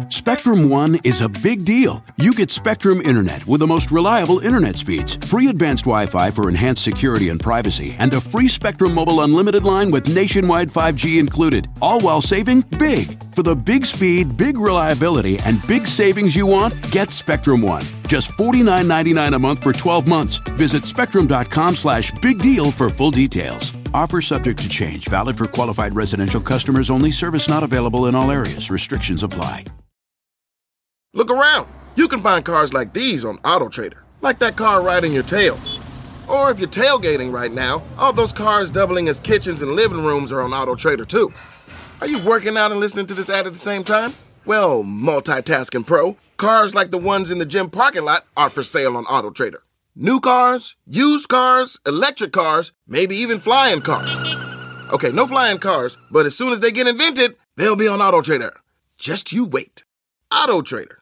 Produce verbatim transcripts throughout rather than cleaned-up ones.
Spectrum One is a big deal. You get Spectrum Internet with the most reliable internet speeds, free advanced Wi-Fi for enhanced security and privacy, and a free Spectrum Mobile Unlimited line with nationwide five G included, all while saving big. For the big speed, big reliability, and big savings you want, get Spectrum One. Just forty-nine ninety-nine a month for twelve months. Visit spectrum.com slash big deal for full details. Offer subject to change. Valid for qualified residential customers only. Service not available in all areas. Restrictions apply. Look around. You can find cars like these on AutoTrader. Like that car right in your tail. Or if you're tailgating right now, all those cars doubling as kitchens and living rooms are on AutoTrader too. Are you working out and listening to this ad at the same time? Well, multitasking pro, cars like the ones in the gym parking lot are for sale on AutoTrader. New cars, used cars, electric cars, maybe even flying cars. Okay, no flying cars, but as soon as they get invented, they'll be on AutoTrader. Just you wait. AutoTrader.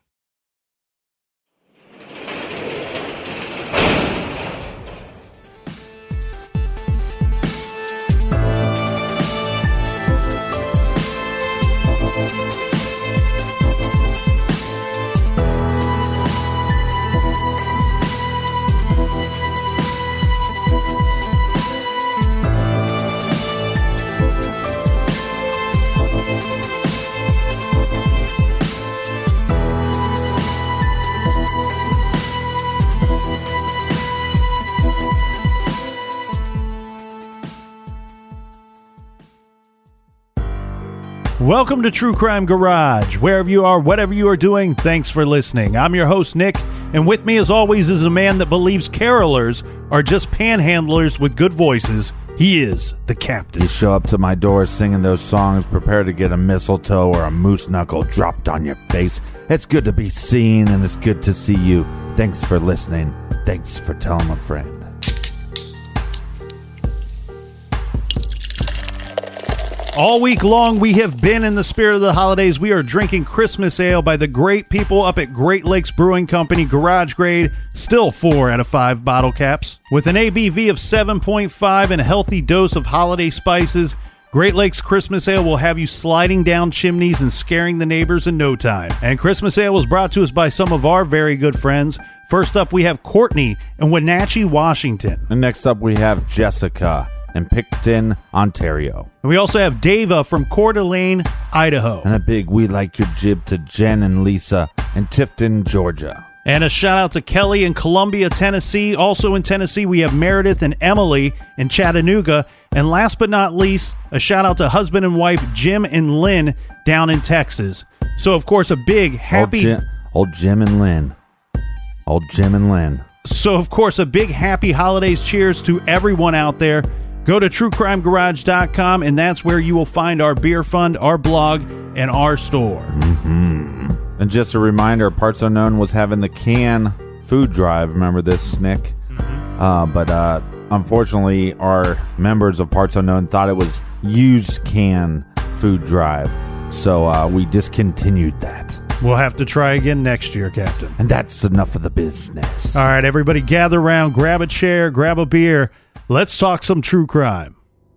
Welcome to True Crime Garage. Wherever you are, whatever you are doing, thanks for listening. I'm your host, Nick, and with me as always is a man that believes carolers are just panhandlers with good voices. He is the Captain. You show up to my door singing those songs, prepare to get a mistletoe or a moose knuckle dropped on your face. It's good to be seen, and it's good to see you. Thanks for listening. Thanks for telling a friend. All week long, we have been in the spirit of the holidays. We are drinking Christmas ale by the great people up at Great Lakes Brewing Company, garage grade, still four out of five bottle caps. With an A B V of seven point five and a healthy dose of holiday spices, Great Lakes Christmas Ale will have you sliding down chimneys and scaring the neighbors in no time. And Christmas Ale was brought to us by some of our very good friends. First up, we have Courtney in Wenatchee, Washington. And next up, we have Jessica in Picton, Ontario. And we also have Dava from Coeur d'Alene, Idaho. And a big we like your jib to Jen and Lisa in Tifton, Georgia. And a shout out to Kelly in Columbia, Tennessee. Also in Tennessee, we have Meredith and Emily in Chattanooga. And last but not least, a shout out to husband and wife Jim and Lynn down in Texas. So, of course, a big happy... Old Jim, old Jim and Lynn. Old Jim and Lynn. So, of course, a big happy holidays cheers to everyone out there. Go to true crime garage dot com, and that's where you will find our beer fund, our blog, and our store. Mm-hmm. And just a reminder, Parts Unknown was having the can food drive. Remember this, Nick? Mm-hmm. Uh, but uh, unfortunately, our members of Parts Unknown thought it was used can food drive. So uh, we discontinued that. We'll have to try again next year, Captain. And that's enough of the business. All right, everybody gather around, grab a chair, grab a beer. Let's talk some true crime.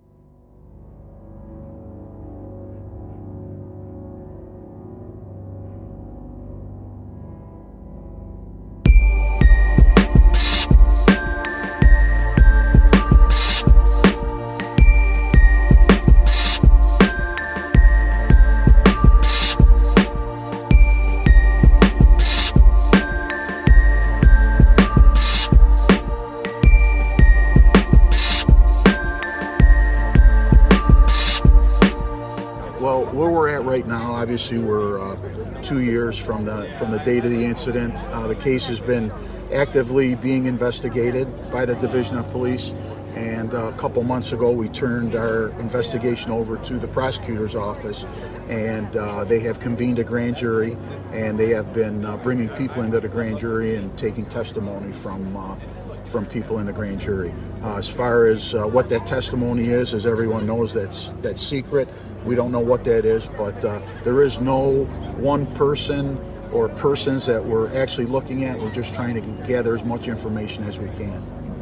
Obviously, we're uh, two years from the from the date of the incident. Uh, the case has been actively being investigated by the Division of Police, and uh, a couple months ago we turned our investigation over to the prosecutor's office, and uh, they have convened a grand jury, and they have been uh, bringing people into the grand jury and taking testimony from uh, from people in the grand jury. Uh, as far as uh, what that testimony is, as everyone knows, that's that's secret. We don't know what that is, but uh, there is no one person or persons that we're actually looking at. We're just trying to gather as much information as we can.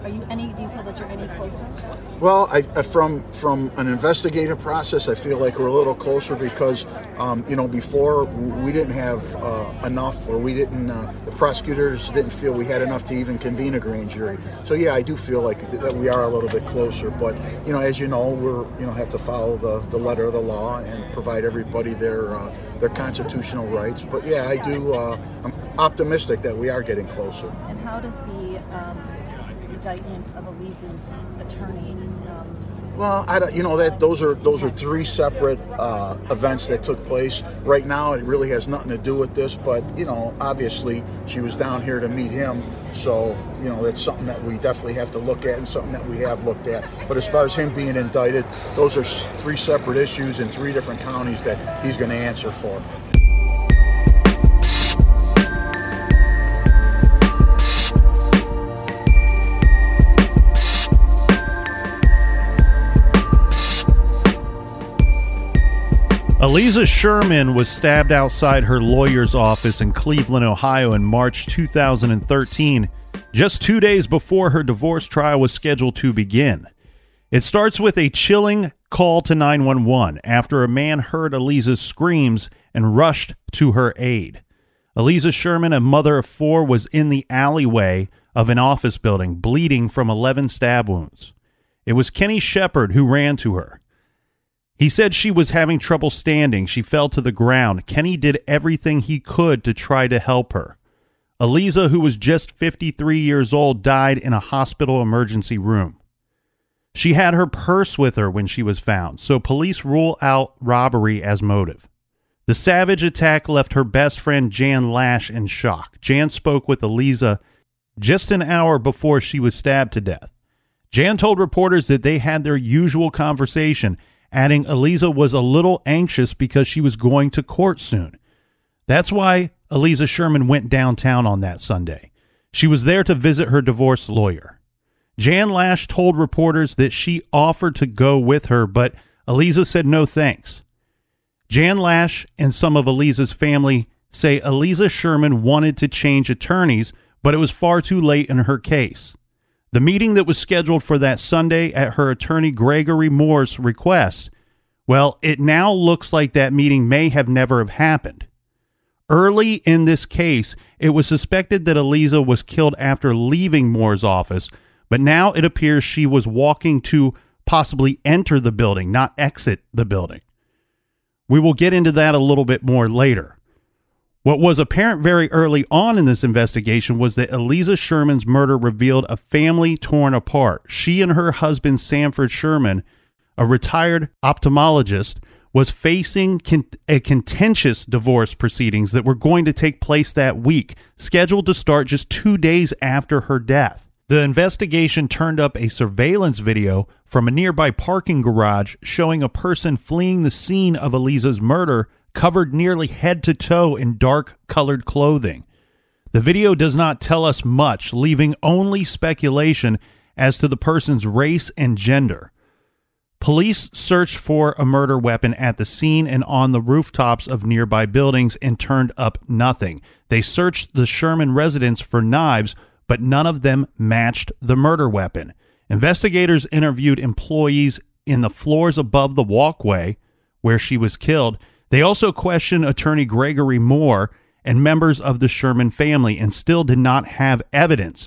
Are you any? Do you feel that you're any closer? Well, I, I, from from an investigative process, I feel like we're a little closer because, um, you know, before we didn't have uh, enough, or we didn't, uh, the prosecutors didn't feel we had enough to even convene a grand jury. So yeah, I do feel like that we are a little bit closer. But you know, as you know, we're you know have to follow the, the letter of the law and provide everybody their uh, their constitutional rights. But yeah, I do. Uh, I'm optimistic that we are getting closer. And how does the um, indictment of Elise's attorney? Um, Well, I don't, you know that those are those are three separate uh, events that took place. Right now, it really has nothing to do with this, but you know, obviously, she was down here to meet him, so you know that's something that we definitely have to look at and something that we have looked at. But as far as him being indicted, those are three separate issues in three different counties that he's going to answer for. Eliza Sherman was stabbed outside her lawyer's office in Cleveland, Ohio in March two thousand thirteen, just two days before her divorce trial was scheduled to begin. It starts with a chilling call to nine one one after a man heard Eliza's screams and rushed to her aid. Eliza Sherman, a mother of four, was in the alleyway of an office building, bleeding from eleven stab wounds. It was Kenny Shepard who ran to her. He said she was having trouble standing. She fell to the ground. Kenny did everything he could to try to help her. Eliza, who was just fifty-three years old, died in a hospital emergency room. She had her purse with her when she was found, so police rule out robbery as motive. The savage attack left her best friend Jan Lash in shock. Jan spoke with Eliza just an hour before she was stabbed to death. Jan told reporters that they had their usual conversation, adding Eliza was a little anxious because she was going to court soon. That's why Eliza Sherman went downtown on that Sunday. She was there to visit her divorce lawyer. Jan Lash told reporters that she offered to go with her, but Eliza said no thanks. Jan Lash and some of Eliza's family say Eliza Sherman wanted to change attorneys, but it was far too late in her case. The meeting that was scheduled for that Sunday at her attorney Gregory Moore's request, well, it now looks like that meeting may have never have happened. Early in this case, it was suspected that Eliza was killed after leaving Moore's office, but now it appears she was walking to possibly enter the building, not exit the building. We will get into that a little bit more later. What was apparent very early on in this investigation was that Eliza Sherman's murder revealed a family torn apart. She and her husband, Sanford Sherman, a retired ophthalmologist, was facing con- a contentious divorce proceedings that were going to take place that week, scheduled to start just two days after her death. The investigation turned up a surveillance video from a nearby parking garage showing a person fleeing the scene of Eliza's murder covered nearly head to toe in dark-colored clothing. The video does not tell us much, leaving only speculation as to the person's race and gender. Police searched for a murder weapon at the scene and on the rooftops of nearby buildings and turned up nothing. They searched the Sherman residence for knives, but none of them matched the murder weapon. Investigators interviewed employees in the floors above the walkway where she was killed. They also questioned attorney Gregory Moore and members of the Sherman family and still did not have evidence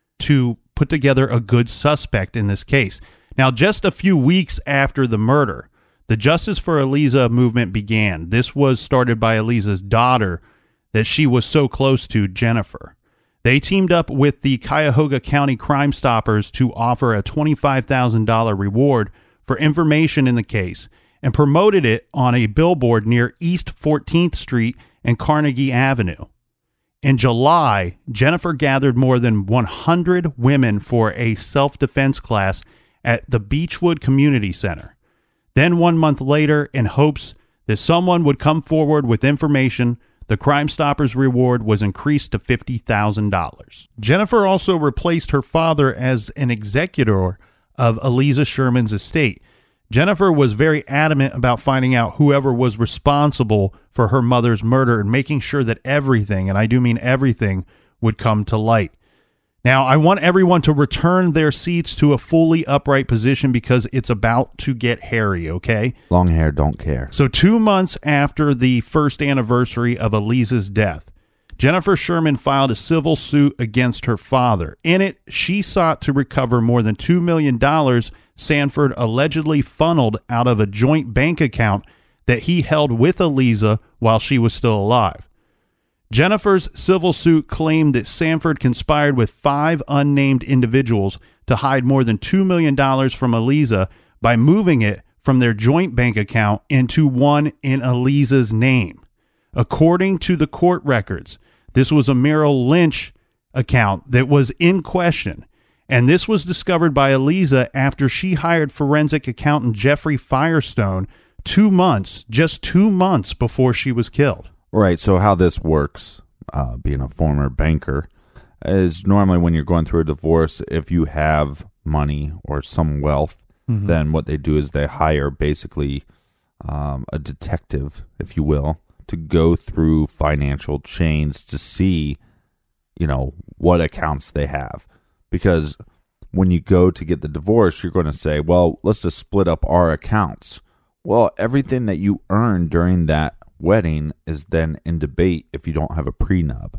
to put together a good suspect in this case. Now, just a few weeks after the murder, the Justice for Eliza movement began. This was started by Eliza's daughter that she was so close to, Jennifer. They teamed up with the Cuyahoga County Crime Stoppers to offer a twenty-five thousand dollars reward for information in the case, and promoted it on a billboard near East fourteenth Street and Carnegie Avenue. In July, Jennifer gathered more than one hundred women for a self-defense class at the Beechwood Community Center. Then one month later, in hopes that someone would come forward with information, the Crime Stoppers reward was increased to fifty thousand dollars. Jennifer also replaced her father as an executor of Eliza Sherman's estate. Jennifer was very adamant about finding out whoever was responsible for her mother's murder and making sure that everything, and I do mean everything, would come to light. Now, I want everyone to return their seats to a fully upright position because it's about to get hairy, okay? Long hair don't care. So two months after the first anniversary of Eliza's death, Jennifer Sherman filed a civil suit against her father. In it, she sought to recover more than two million dollars Sanford allegedly funneled out of a joint bank account that he held with Eliza while she was still alive. Jennifer's civil suit claimed that Sanford conspired with five unnamed individuals to hide more than two million dollars from Eliza by moving it from their joint bank account into one in Eliza's name. According to the court records, this was a Merrill Lynch account that was in question, and this was discovered by Eliza after she hired forensic accountant Jeffrey Firestone two months, just two months before she was killed. Right, so how this works, uh, being a former banker, is normally when you're going through a divorce, if you have money or some wealth, mm-hmm. then what they do is they hire basically um, a detective, if you will, to go through financial chains to see, you know, what accounts they have. Because when you go to get the divorce, you're going to say, well, let's just split up our accounts. Well, everything that you earn during that wedding is then in debate if you don't have a prenup.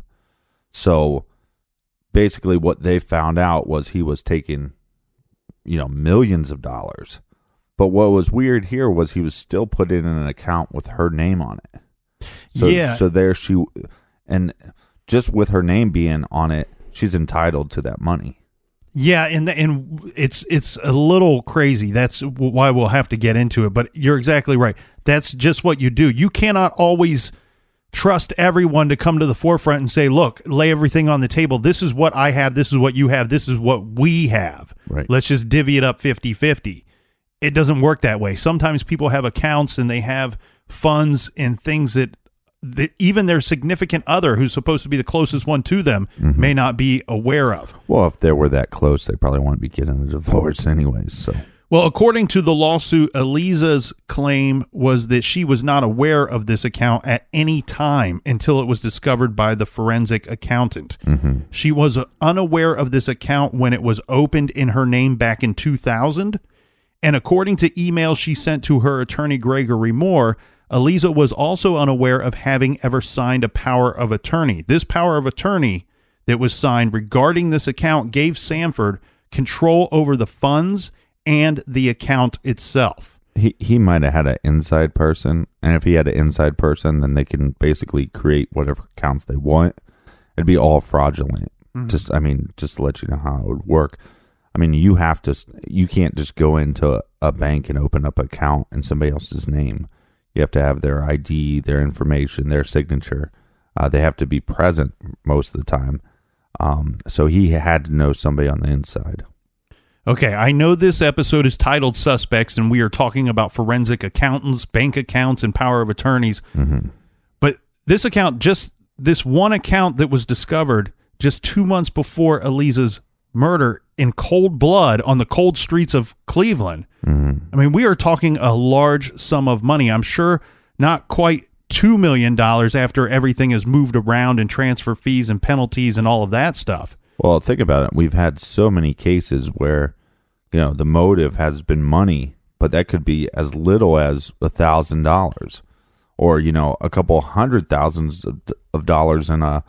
So basically what they found out was he was taking, you know, millions of dollars. But what was weird here was he was still putting in an account with her name on it. So, yeah. So there she, and just with her name being on it, she's entitled to that money. Yeah, and and it's it's a little crazy. That's why we'll have to get into it. But you're exactly right. That's just what you do. You cannot always trust everyone to come to the forefront and say, look, lay everything on the table. This is what I have. This is what you have. This is what we have. Right. Let's just divvy it up fifty-fifty. It doesn't work that way. Sometimes people have accounts and they have funds and things that, that even their significant other, who's supposed to be the closest one to them, mm-hmm. may not be aware of. Well, if they were that close, they probably wouldn't be getting a divorce anyways. So, well, according to the lawsuit, Eliza's claim was that she was not aware of this account at any time until it was discovered by the forensic accountant. Mm-hmm. She was unaware of this account when it was opened in her name back in two thousand. And according to emails she sent to her attorney, Gregory Moore, Eliza was also unaware of having ever signed a power of attorney. This power of attorney that was signed regarding this account gave Sanford control over the funds and the account itself. He he might have had an inside person, and if he had an inside person, then they can basically create whatever accounts they want. It'd be all fraudulent. Mm-hmm. Just, I mean, just to let you know how it would work. I mean, you have to, you can't just go into a, a bank and open up an account in somebody else's name. You have to have their I D, their information, their signature. Uh, they have to be present most of the time. Um, so he had to know somebody on the inside. Okay, I know this episode is titled Suspects, and we are talking about forensic accountants, bank accounts, and power of attorneys. Mm-hmm. But this account, just this one account that was discovered just two months before Eliza's murder in cold blood on the cold streets of Cleveland. Mm-hmm. I mean, we are talking a large sum of money. I'm sure not quite two million dollars after everything is moved around and transfer fees and penalties and all of that stuff. Well, think about it. We've had so many cases where, you know, the motive has been money, but that could be as little as a thousand dollars or, you know, a couple hundred thousands of, of dollars in a,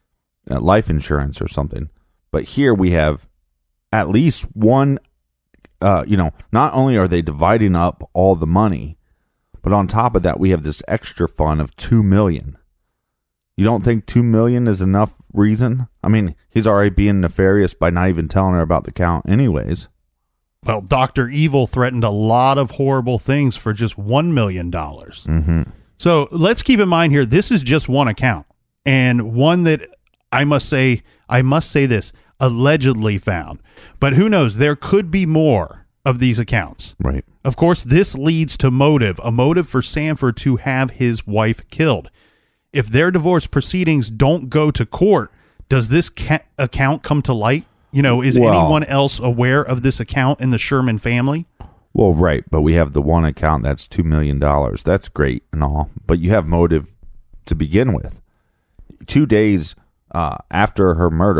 a life insurance or something. But here we have at least one, uh, you know, not only are they dividing up all the money, but on top of that, we have this extra fund of two million dollars. You don't think two million dollars is enough reason? I mean, he's already being nefarious by not even telling her about the count anyways. Well, Doctor Evil threatened a lot of horrible things for just one million dollars. Mm-hmm. So let's keep in mind here, this is just one account, and one that I must say, I must say this, allegedly found. But who knows? There could be more of these accounts. Right. Of course, this leads to motive, a motive for Sanford to have his wife killed. If their divorce proceedings don't go to court, does this ca- account come to light? You know, is well, anyone else aware of this account in the Sherman family? Well, right, but we have the one account that's two million dollars. That's great and all, but you have motive to begin with. Two days uh, after her murder,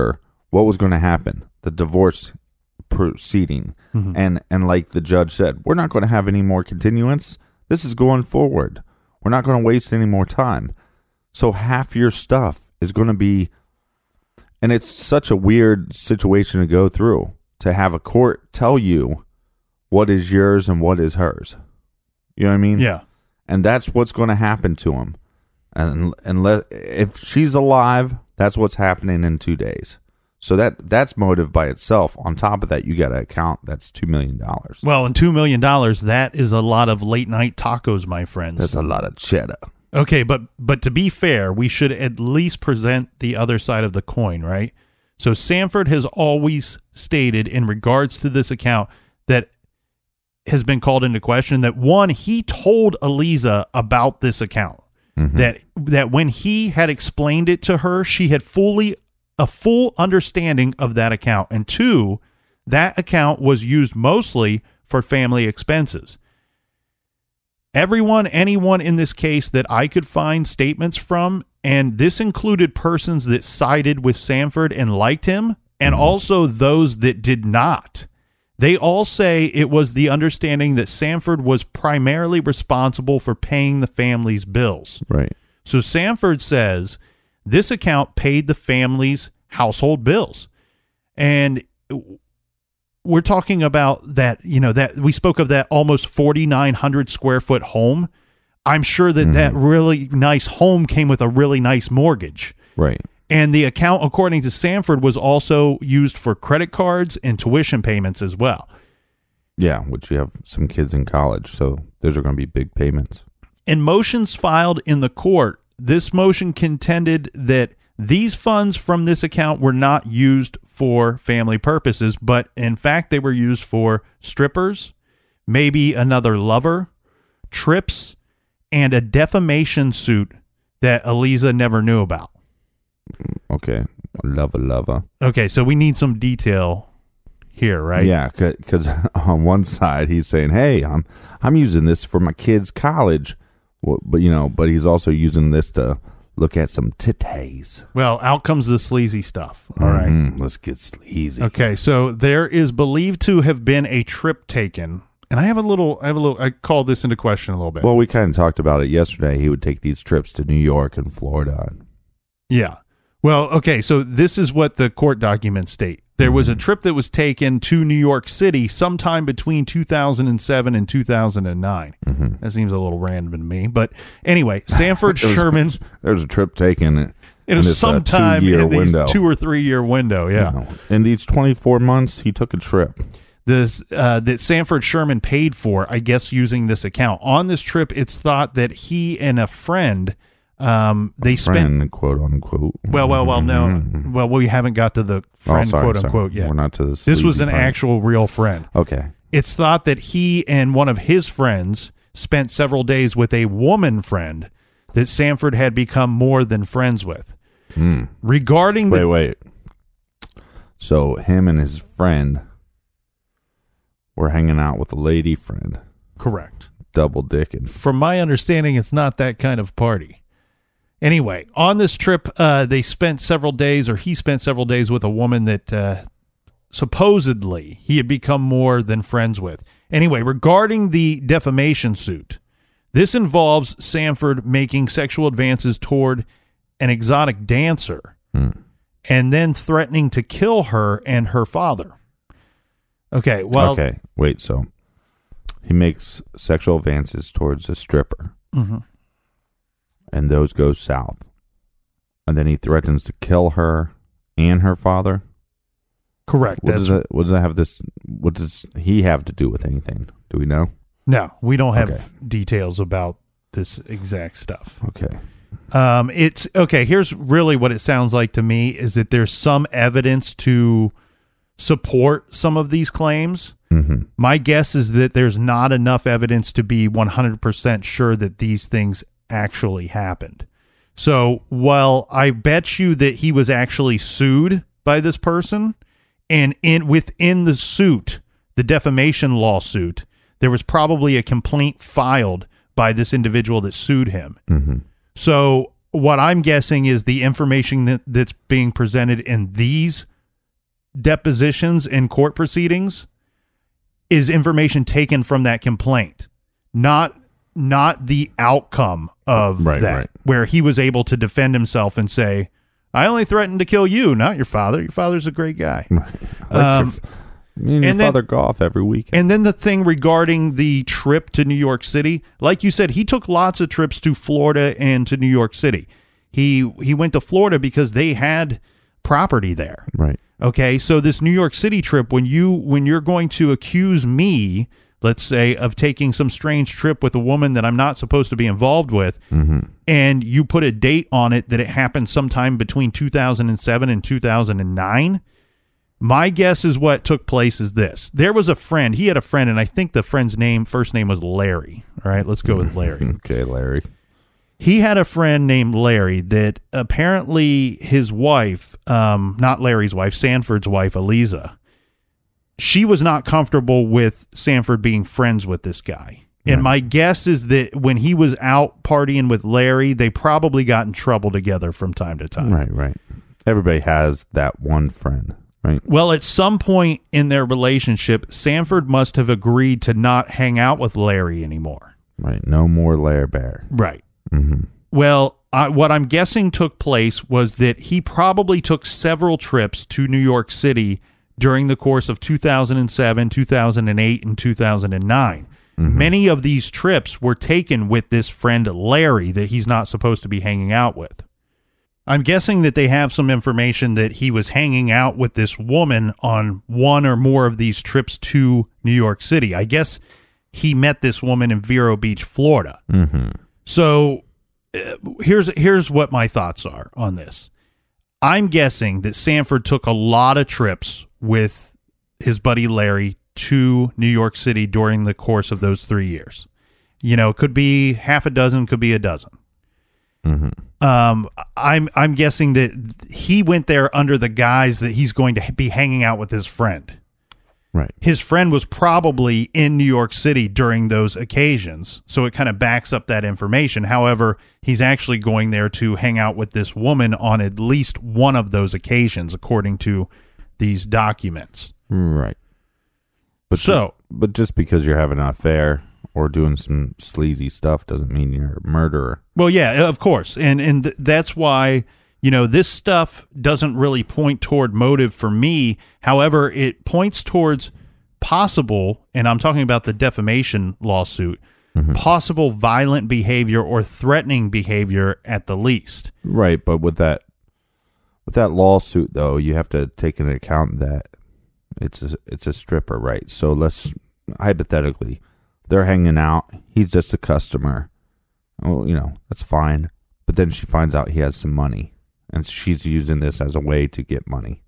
what was going to happen, the divorce proceeding. Mm-hmm. And, and like the judge said, we're not going to have any more continuance. This is going forward. We're not going to waste any more time. So half your stuff is going to be, and it's such a weird situation to go through, to have a court tell you what is yours and what is hers. You know what I mean? Yeah. And that's what's going to happen to him. And and let, if she's alive, that's what's happening in two days. So that that's motive by itself. On top of that, you got to account that's two million dollars. Well, and two million dollars, that is a lot of late night tacos, my friends. That's a lot of cheddar. Okay, but but to be fair, we should at least present the other side of the coin, right? So Sanford has always stated in regards to this account that has been called into question that, one, he told Eliza about this account. Mm-hmm. That that when he had explained it to her, she had fully a full understanding of that account. And two, that account was used mostly for family expenses. Everyone, anyone in this case that I could find statements from, and this included persons that sided with Sanford and liked him, and also those that did not. They all say it was the understanding that Sanford was primarily responsible for paying the family's bills. Right. So Sanford says this account paid the family's household bills. And we're talking about that, you know, that we spoke of that almost forty-nine hundred square foot home. I'm sure that mm-hmm. that really nice home came with a really nice mortgage. Right. And the account, according to Sanford, was also used for credit cards and tuition payments as well. Yeah, which you have some kids in college, so those are going to be big payments. In motions filed in the court, this motion contended that these funds from this account were not used for family purposes, but in fact they were used for strippers, maybe another lover, trips, and a defamation suit that Eliza never knew about. Okay, lover, lover. Okay, so we need some detail here, right? Yeah, because on one side he's saying, "Hey, I'm I'm using this for my kids' college," well, but you know, but he's also using this to look at some titties. Well, out comes the sleazy stuff. All mm-hmm. right, let's get sleazy. Okay, so there is believed to have been a trip taken, and I have a little, I have a little, I called this into question a little bit. Well, we kind of talked about it yesterday. He would take these trips to New York and Florida. Yeah. Well, okay, so this is what the court documents state. There was a trip that was taken to New York City sometime between two thousand seven and two thousand nine. Mm-hmm. That seems a little random to me. But anyway, Sanford was, Sherman. There was a trip taken in, it was in this, sometime uh, in these window. two or three year window, yeah. You know, in these twenty-four months, he took a trip. This uh, that Sanford Sherman paid for, I guess, using this account. On this trip, it's thought that he and a friend... Um, they a friend, spent quote unquote. Well, well, well, no. Mm-hmm. Well, we haven't got to the friend, oh, sorry, quote sorry. unquote, yet. We're not to the This was an part. actual real friend. Okay. It's thought that he and one of his friends spent several days with a woman friend that Sanford had become more than friends with. Mm. Regarding the wait, wait. So him and his friend were hanging out with a lady friend. Correct. Double dicking. From my understanding, it's not that kind of party. Anyway, on this trip, uh, they spent several days, or he spent several days with a woman that uh, supposedly he had become more than friends with. Anyway, regarding the defamation suit, this involves Sanford making sexual advances toward an exotic dancer hmm. and then threatening to kill her and her father. Okay, well... Okay, wait, so he makes sexual advances towards a stripper. Mm-hmm. And those go south. And then he threatens to kill her and her father. Correct. What does that, what does that have this? What does he have to do with anything? Do we know? No, we don't have okay. details about this exact stuff. Okay. Um, it's okay. Here's really what it sounds like to me is that there's some evidence to support some of these claims. Mm-hmm. My guess is that there's not enough evidence to be one hundred percent sure that these things actually happened. So while I bet you that he was actually sued by this person, and in within the suit, the defamation lawsuit, there was probably a complaint filed by this individual that sued him. Mm-hmm. So what I'm guessing is the information that, that's being presented in these depositions in court proceedings is information taken from that complaint, not not the outcome of Right, that, right. where he was able to defend himself and say, I only threatened to kill you, not your father. Your father's a great guy. Like Um, your, f- me and your and then- father go off every weekend. And then the thing regarding the trip to New York City, like you said, he took lots of trips to Florida and to New York City. He he went to Florida because they had property there. Right. Okay, so this New York City trip, when you when you're going to accuse me, let's say, of taking some strange trip with a woman that I'm not supposed to be involved with, Mm-hmm. and you put a date on it that it happened sometime between two thousand seven and two thousand nine, my guess is what took place is this. There was a friend. He had a friend, and I think the friend's name, first name was Larry. All right, let's go with Larry. Okay, Larry. He had a friend named Larry that apparently his wife, um, not Larry's wife, Sanford's wife, Eliza, she was not comfortable with Sanford being friends with this guy. And my guess is that when he was out partying with Larry, they probably got in trouble together from time to time. Right, right. Everybody has that one friend, right? Well, at some point in their relationship, Sanford must have agreed to not hang out with Larry anymore. Right. No more Larry Bear. Right. Mm-hmm. Well, I, what I'm guessing took place was that he probably took several trips to New York City during the course of two thousand seven, two thousand eight, and two thousand nine. Mm-hmm. Many of these trips were taken with this friend Larry that he's not supposed to be hanging out with. I'm guessing that they have some information that he was hanging out with this woman on one or more of these trips to New York City. I guess he met this woman in Vero Beach, Florida. Mm-hmm. So uh, here's here's what my thoughts are on this. I'm guessing that Sanford took a lot of trips with his buddy Larry to New York City during the course of those three years. You know, could be half a dozen, could be a dozen. Mm-hmm. Um, I'm I'm guessing that he went there under the guise that he's going to be hanging out with his friend. Right. His friend was probably in New York City during those occasions, so it kind of backs up that information. However, he's actually going there to hang out with this woman on at least one of those occasions, according to these documents. Right. But So- ju- but just because you're having an affair or doing some sleazy stuff doesn't mean you're a murderer. Well, yeah, of course. And and th- that's why, you know, this stuff doesn't really point toward motive for me. However, it points towards possible, and I'm talking about the defamation lawsuit, Mm-hmm. possible violent behavior or threatening behavior at the least. Right, but with that with that lawsuit though, you have to take into account that it's a, it's a stripper, right? So let's hypothetically, they're hanging out, he's just a customer. Oh, you know, that's fine. But then she finds out he has some money, and she's using this as a way to get money.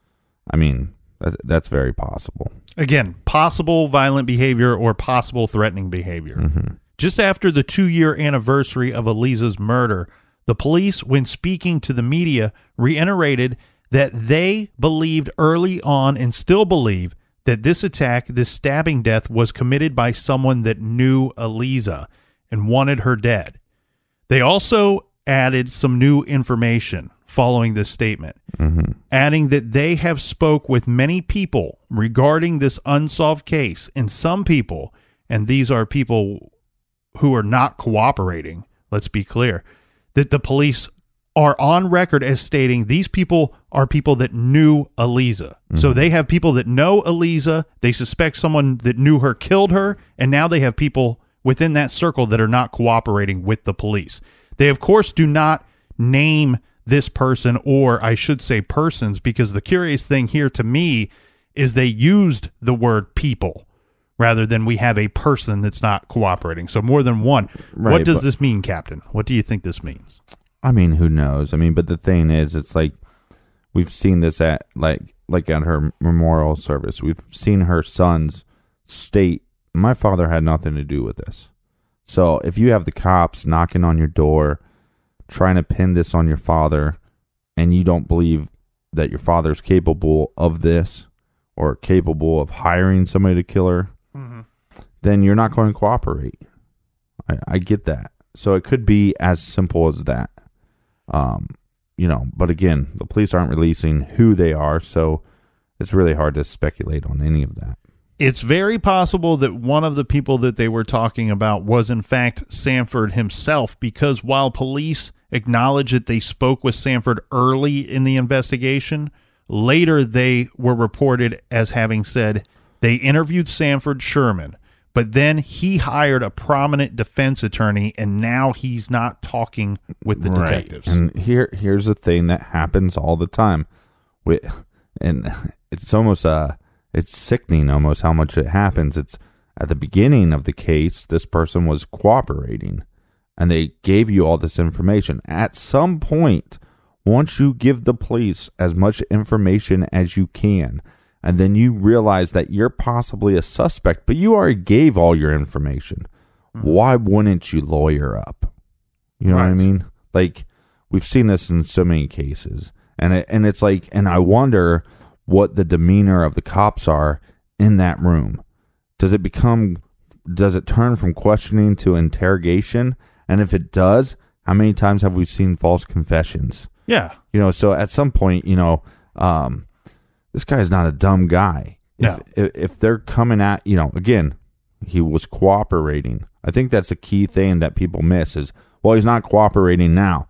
I mean, that, that's very possible. Again, possible violent behavior or possible threatening behavior. Mm-hmm. Just after the two-year anniversary of Eliza's murder, the police, when speaking to the media, reiterated that they believed early on and still believe that this attack, this stabbing death, was committed by someone that knew Eliza and wanted her dead. They also added some new information following this statement, Mm-hmm. adding that they have spoke with many people regarding this unsolved case, and some people, and these are people who are not cooperating, let's be clear, that the police are on record as stating these people are people that knew Eliza. Mm-hmm. So they have people that know Eliza, they suspect someone that knew her killed her, and now they have people within that circle that are not cooperating with the police. They, of course, do not name this person, or I should say persons, because the curious thing here to me is they used the word people rather than we have a person that's not cooperating. So more than one. Right, what does but- this mean, Captain? What do you think this means? I mean, who knows? I mean, but the thing is, it's like we've seen this at like like at her memorial service. We've seen her sons state, "My father had nothing to do with this." So if you have the cops knocking on your door, trying to pin this on your father, and you don't believe that your father's capable of this or capable of hiring somebody to kill her, mm-hmm. then you're not going to cooperate. I, I get that. So it could be as simple as that. Um, you know, but again, the police aren't releasing who they are, so it's really hard to speculate on any of that. It's very possible that one of the people that they were talking about was, in fact, Sanford himself, because while police acknowledge that they spoke with Sanford early in the investigation, later they were reported as having said they interviewed Sanford Sherman, but then he hired a prominent defense attorney, and now he's not talking with the right. detectives. And here, here's the thing that happens all the time, with, and it's almost a... It's sickening almost how much it happens. It's at the beginning of the case, this person was cooperating and they gave you all this information. At some point, once you give the police as much information as you can, and then you realize that you're possibly a suspect, but you already gave all your information, mm-hmm. why wouldn't you lawyer up? You know right. what I mean? Like, we've seen this in so many cases. And it, and it's like, and I wonder what the demeanor of the cops are in that room. Does it become, does it turn from questioning to interrogation? And if it does, how many times have we seen false confessions? Yeah. You know, so at some point, you know, um, this guy is not a dumb guy. No. If, if they're coming at, you know, again, he was cooperating. I think that's a key thing that people miss is, well, he's not cooperating now.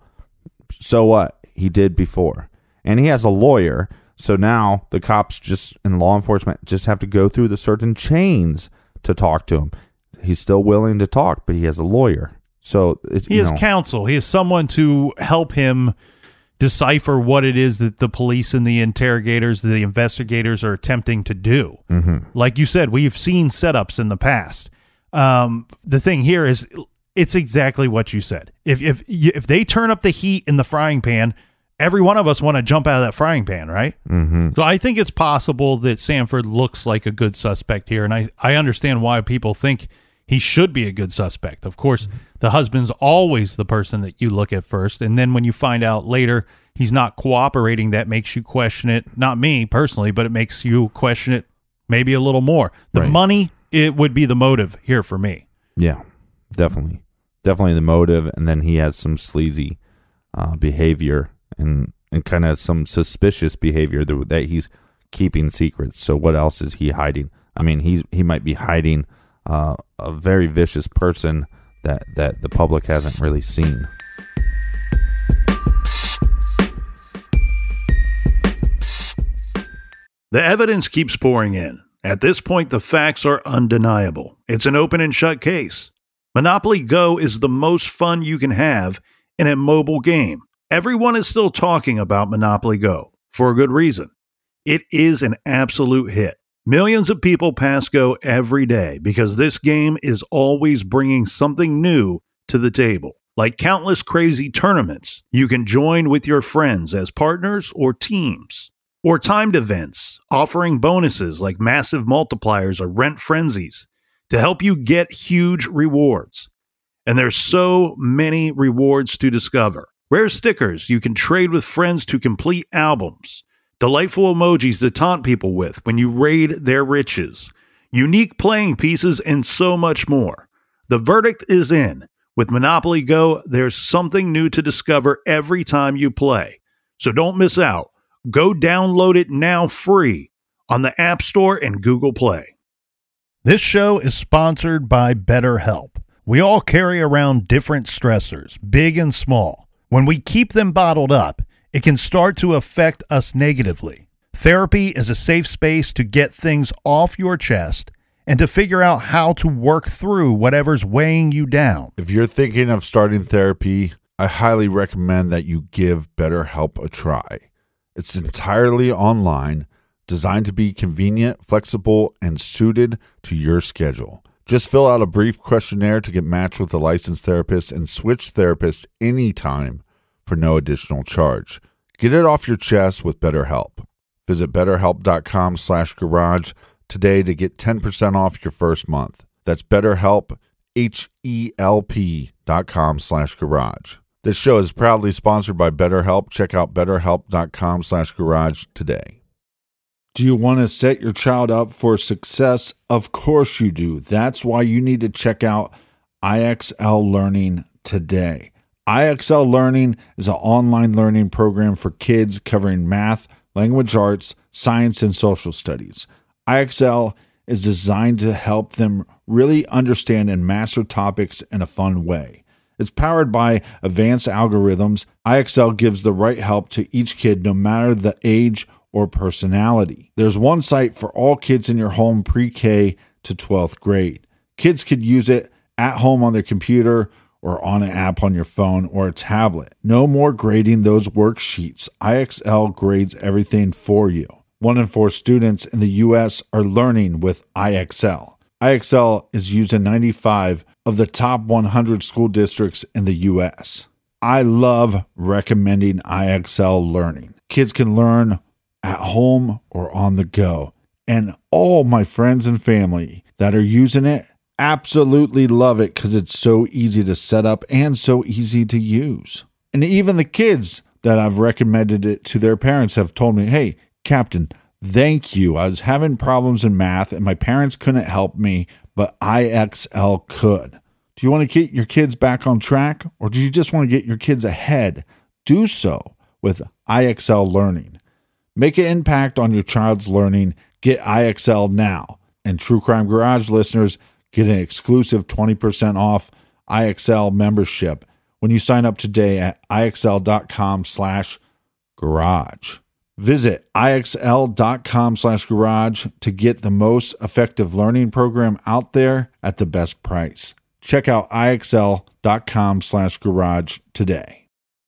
So what? He did before. And he has a lawyer. So now the cops just in law enforcement just have to go through the certain chains to talk to him. He's still willing to talk, but he has a lawyer. So it, he you has know. counsel. He has someone to help him decipher what it is that the police and the interrogators, the investigators are attempting to do. Mm-hmm. Like you said, we've seen setups in the past. Um, the thing here is it's exactly what you said. If if if they turn up the heat in the frying pan, every one of us want to jump out of that frying pan, right? Mm-hmm. So I think it's possible that Sanford looks like a good suspect here, and I, I understand why people think he should be a good suspect. Of course, the husband's always the person that you look at first, and then when you find out later he's not cooperating, that makes you question it. Not me personally, but it makes you question it maybe a little more. The right. money, it would be the motive here for me. Yeah, definitely. Definitely the motive, and then he has some sleazy uh, behavior and and kind of some suspicious behavior that, that he's keeping secrets. So what else is he hiding? I mean, he's he might be hiding uh, a very vicious person that, that the public hasn't really seen. The evidence keeps pouring in. At this point, the facts are undeniable. It's an open and shut case. Monopoly Go is the most fun you can have in a mobile game. Everyone is still talking about Monopoly Go, for a good reason. It is an absolute hit. Millions of people pass Go every day because this game is always bringing something new to the table. Like countless crazy tournaments you can join with your friends as partners or teams. Or timed events offering bonuses like massive multipliers or rent frenzies to help you get huge rewards. And there's so many rewards to discover. Rare stickers you can trade with friends to complete albums. Delightful emojis to taunt people with when you raid their riches. Unique playing pieces and so much more. The verdict is in. With Monopoly Go, there's something new to discover every time you play. So don't miss out. Go download it now free on the App Store and Google Play. This show is sponsored by BetterHelp. We all carry around different stressors, big and small. When we keep them bottled up, it can start to affect us negatively. Therapy is a safe space to get things off your chest and to figure out how to work through whatever's weighing you down. If you're thinking of starting therapy, I highly recommend that you give BetterHelp a try. It's entirely online, designed to be convenient, flexible, and suited to your schedule. Just fill out a brief questionnaire to get matched with a licensed therapist and switch therapists anytime for no additional charge. Get it off your chest with BetterHelp. Visit betterhelp.com slash garage today to get ten percent off your first month. That's BetterHelp, H E L P dot com slash garage. This show is proudly sponsored by BetterHelp. Check out betterhelp.com slash garage today. Do you want to set your child up for success? Of course you do. That's why you need to check out I X L Learning today. I X L Learning is an online learning program for kids covering math, language arts, science, and social studies. I X L is designed to help them really understand and master topics in a fun way. It's powered by advanced algorithms. I X L gives the right help to each kid, no matter the age or personality. There's one site for all kids in your home pre-K to twelfth grade. Kids could use it at home on their computer or on an app on your phone or a tablet. No more grading those worksheets. I X L grades everything for you. One in four students in the U S are learning with I X L. I X L is used in ninety-five of the top one hundred school districts in the U S. I love recommending I X L Learning. Kids can learn at home or on the go. And all my friends and family that are using it absolutely love it because it's so easy to set up and so easy to use. And even the kids that I've recommended it to their parents have told me, hey, Captain, thank you. I was having problems in math and my parents couldn't help me, but I X L could. Do you want to get your kids back on track, or do you just want to get your kids ahead? Do so with I X L Learning. Make an impact on your child's learning. Get I X L now. And True Crime Garage listeners get an exclusive twenty percent off I X L membership when you sign up today at IXL.com slash garage. Visit IXL.com slash garage to get the most effective learning program out there at the best price. Check out IXL.com slash garage today.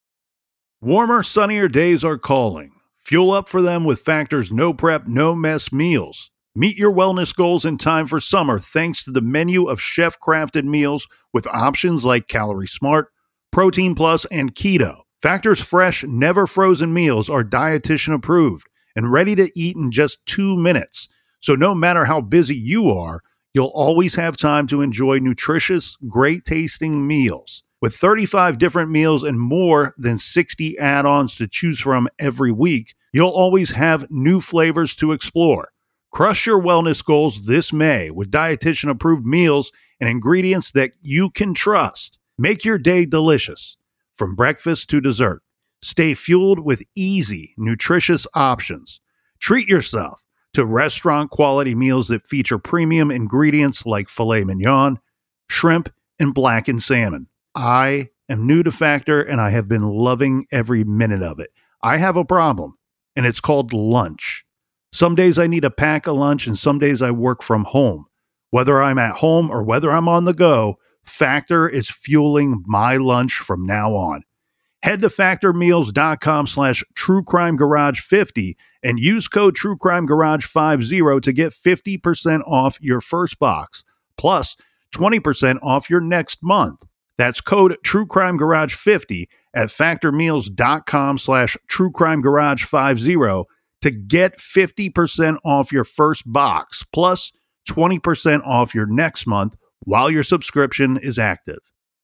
Warmer, sunnier days are calling. Fuel up for them with Factor's no prep, no mess meals. Meet your wellness goals in time for summer thanks to the menu of chef-crafted meals with options like Calorie Smart, Protein Plus, and Keto. Factor's fresh, never-frozen meals are dietitian approved and ready to eat in just two minutes. So no matter how busy you are, you'll always have time to enjoy nutritious, great-tasting meals. With thirty-five different meals and more than sixty add-ons to choose from every week, you'll always have new flavors to explore. Crush your wellness goals this May with dietitian-approved meals and ingredients that you can trust. Make your day delicious, from breakfast to dessert. Stay fueled with easy, nutritious options. Treat yourself to restaurant-quality meals that feature premium ingredients like filet mignon, shrimp, and blackened salmon. I am new to Factor, and I have been loving every minute of it. I have a problem, and it's called lunch. Some days I need to pack a lunch, and some days I work from home. Whether I'm at home or whether I'm on the go, Factor is fueling my lunch from now on. Head to factormeals.com slash truecrimegarage50 and use code truecrimegarage50 to get fifty percent off your first box, plus twenty percent off your next month. That's code truecrimegarage50 at factormeals.com slash truecrimegarage50 to get fifty percent off your first box, plus twenty percent off your next month while your subscription is active.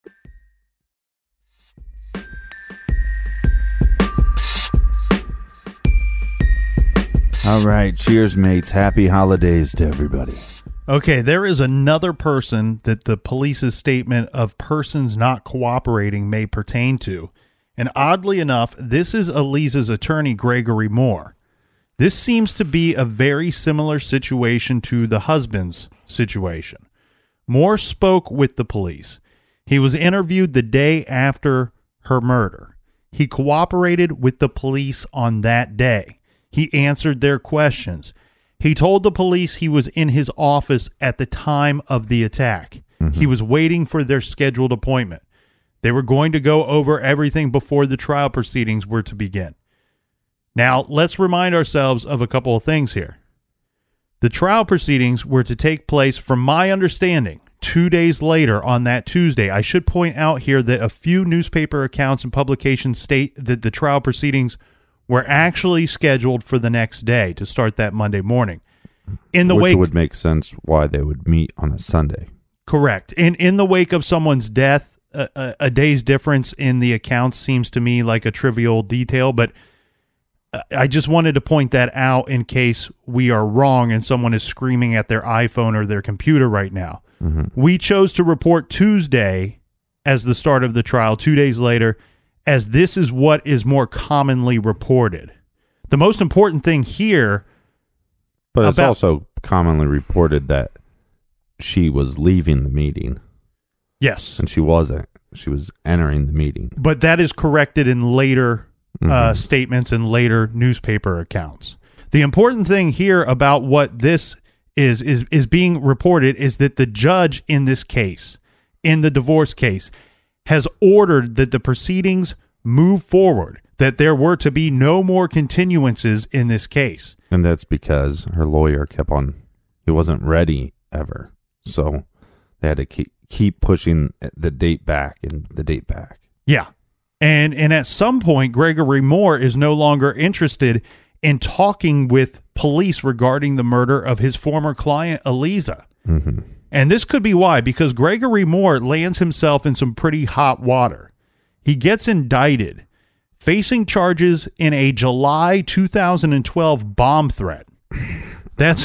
All right. Cheers, mates. Happy holidays to everybody. Okay, there is another person that the police's statement of persons not cooperating may pertain to. And oddly enough, this is Eliza's attorney, Gregory Moore. This seems to be a very similar situation to the husband's situation. Moore spoke with the police. He was interviewed the day after her murder. He cooperated with the police on that day. He answered their questions. He told the police he was in his office at the time of the attack. Mm-hmm. He was waiting for their scheduled appointment. They were going to go over everything before the trial proceedings were to begin. Now, let's remind ourselves of a couple of things here. The trial proceedings were to take place, from my understanding, two days later on that Tuesday. I should point out here that a few newspaper accounts and publications state that the trial proceedings were actually scheduled for the next day to start that Monday morning. In the Which wake, would make sense why they would meet on a Sunday. Correct. In in the wake of someone's death, a, a, a day's difference in the accounts seems to me like a trivial detail, but I just wanted to point that out in case we are wrong and someone is screaming at their iPhone or their computer right now. Mm-hmm. We chose to report Tuesday as the start of the trial, two days later, as this is what is more commonly reported. The most important thing here, but it's about- also commonly reported that she was leaving the meeting, yes, and she wasn't. She was entering the meeting. but that is corrected in later uh, Mhm. statements and later newspaper accounts. The important thing here about what this is is is being reported is that the judge in this case, in the divorce case, has ordered that the proceedings move forward, that there were to be no more continuances in this case. And that's because her lawyer kept on, he wasn't ready ever. So they had to keep, keep pushing the date back and the date back. Yeah. And and at some point, Gregory Moore is no longer interested in talking with police regarding the murder of his former client, Eliza. Mm-hmm. And this could be why, because Gregory Moore lands himself in some pretty hot water. He gets indicted, facing charges in a July two thousand twelve bomb threat. That's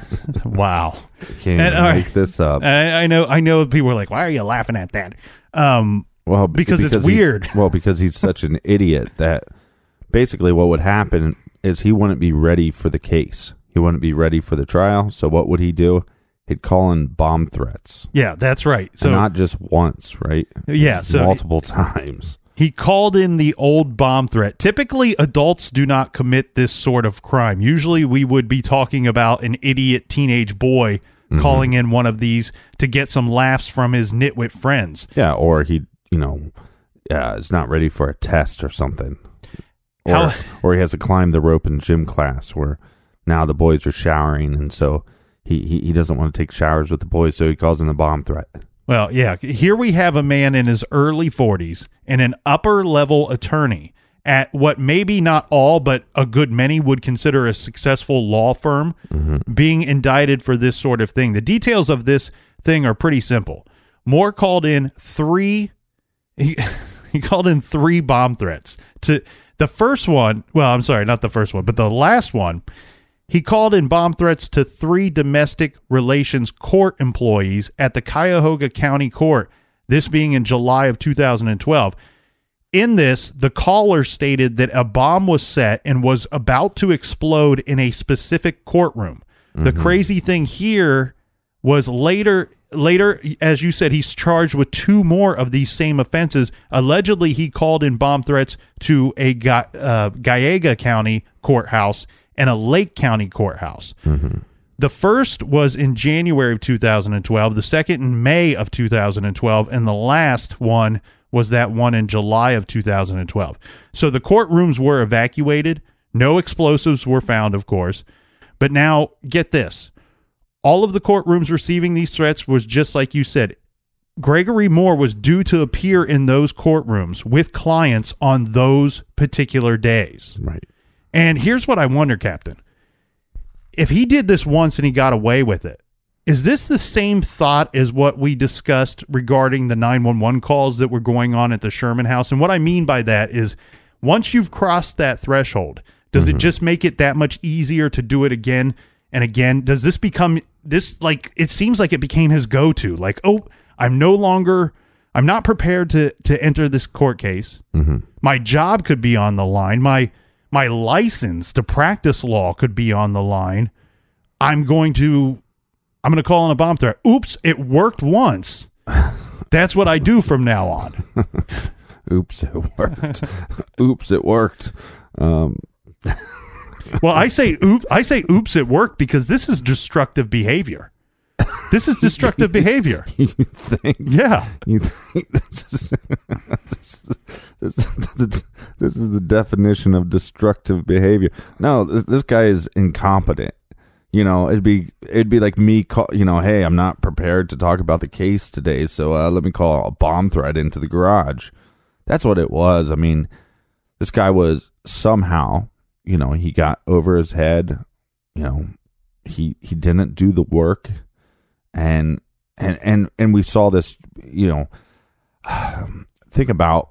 wow. Can't And, even all make right, this up. I, I know. I know. People are like, "Why are you laughing at that?" Um, Well, because it's he's- weird. Well, because he's such an idiot that basically what would happen is he wouldn't be ready for the case. He wouldn't be ready for the trial. So what would he do? He'd call in bomb threats. yeah, that's right. So And not just once, right? Yeah, so- multiple times. he called in the old bomb threat. Typically, adults do not commit this sort of crime. Usually, we would be talking about an idiot teenage boy Mm-hmm. calling in one of these to get some laughs from his nitwit friends. Yeah, or he, you know, uh, is not ready for a test or something. Or, How- or he has to climb the rope in gym class where now the boys are showering, and so he, he, he doesn't want to take showers with the boys, so he calls in the bomb threat. Well, yeah, here we have a man in his early forties and an upper-level attorney at what maybe not all, but a good many would consider a successful law firm being indicted for this sort of thing. The details of this thing are pretty simple. Moore called in three he, he called in three bomb threats. To the first one, well, I'm sorry, not the first one, but the last one, he called in bomb threats to three domestic relations court employees at the Cuyahoga County Court, this being in July of two thousand twelve. In this, the caller stated that a bomb was set and was about to explode in a specific courtroom. The crazy thing here was later, later, as you said, he's charged with two more of these same offenses. Allegedly, he called in bomb threats to a Ga- uh, Cuyahoga County courthouse and a Lake County courthouse. The first was in January of two thousand twelve, the second in May of two thousand twelve, and the last one was that one in July of two thousand twelve. So the courtrooms were evacuated. No explosives were found, of course. But now, get this. All of the courtrooms receiving these threats was just like you said. Gregory Moore was due to appear in those courtrooms with clients on those particular days. Right. And here's what I wonder, Captain. If he did this once and he got away with it, is this the same thought as what we discussed regarding the nine one one calls that were going on at the Sherman House? And what I mean by that is once you've crossed that threshold, does mm-hmm. it just make it that much easier to do it again and again? Does this become this, like, it seems like it became his go-to, like, oh, I'm no longer, I'm not prepared to, to enter this court case. Mm-hmm. My job could be on the line. My, my license to practice law could be on the line. I'm going to, I'm going to call in a bomb threat. Oops, it worked once. That's what I do from now on. Oops, it worked. Oops, it worked. Um, well, I say oops. I say oops, it worked because this is destructive behavior. This is destructive behavior. You think? Yeah. You think this is this is this, this, this is the definition of destructive behavior? No, this, this guy is incompetent. You know, it'd be it'd be like me, call, you know, hey, I'm not prepared to talk about the case today, so uh, let me call a bomb threat into the garage. That's what it was. I mean, this guy was somehow, you know, he got over his head. You know, he he didn't do the work, and and and and we saw this. You know, think about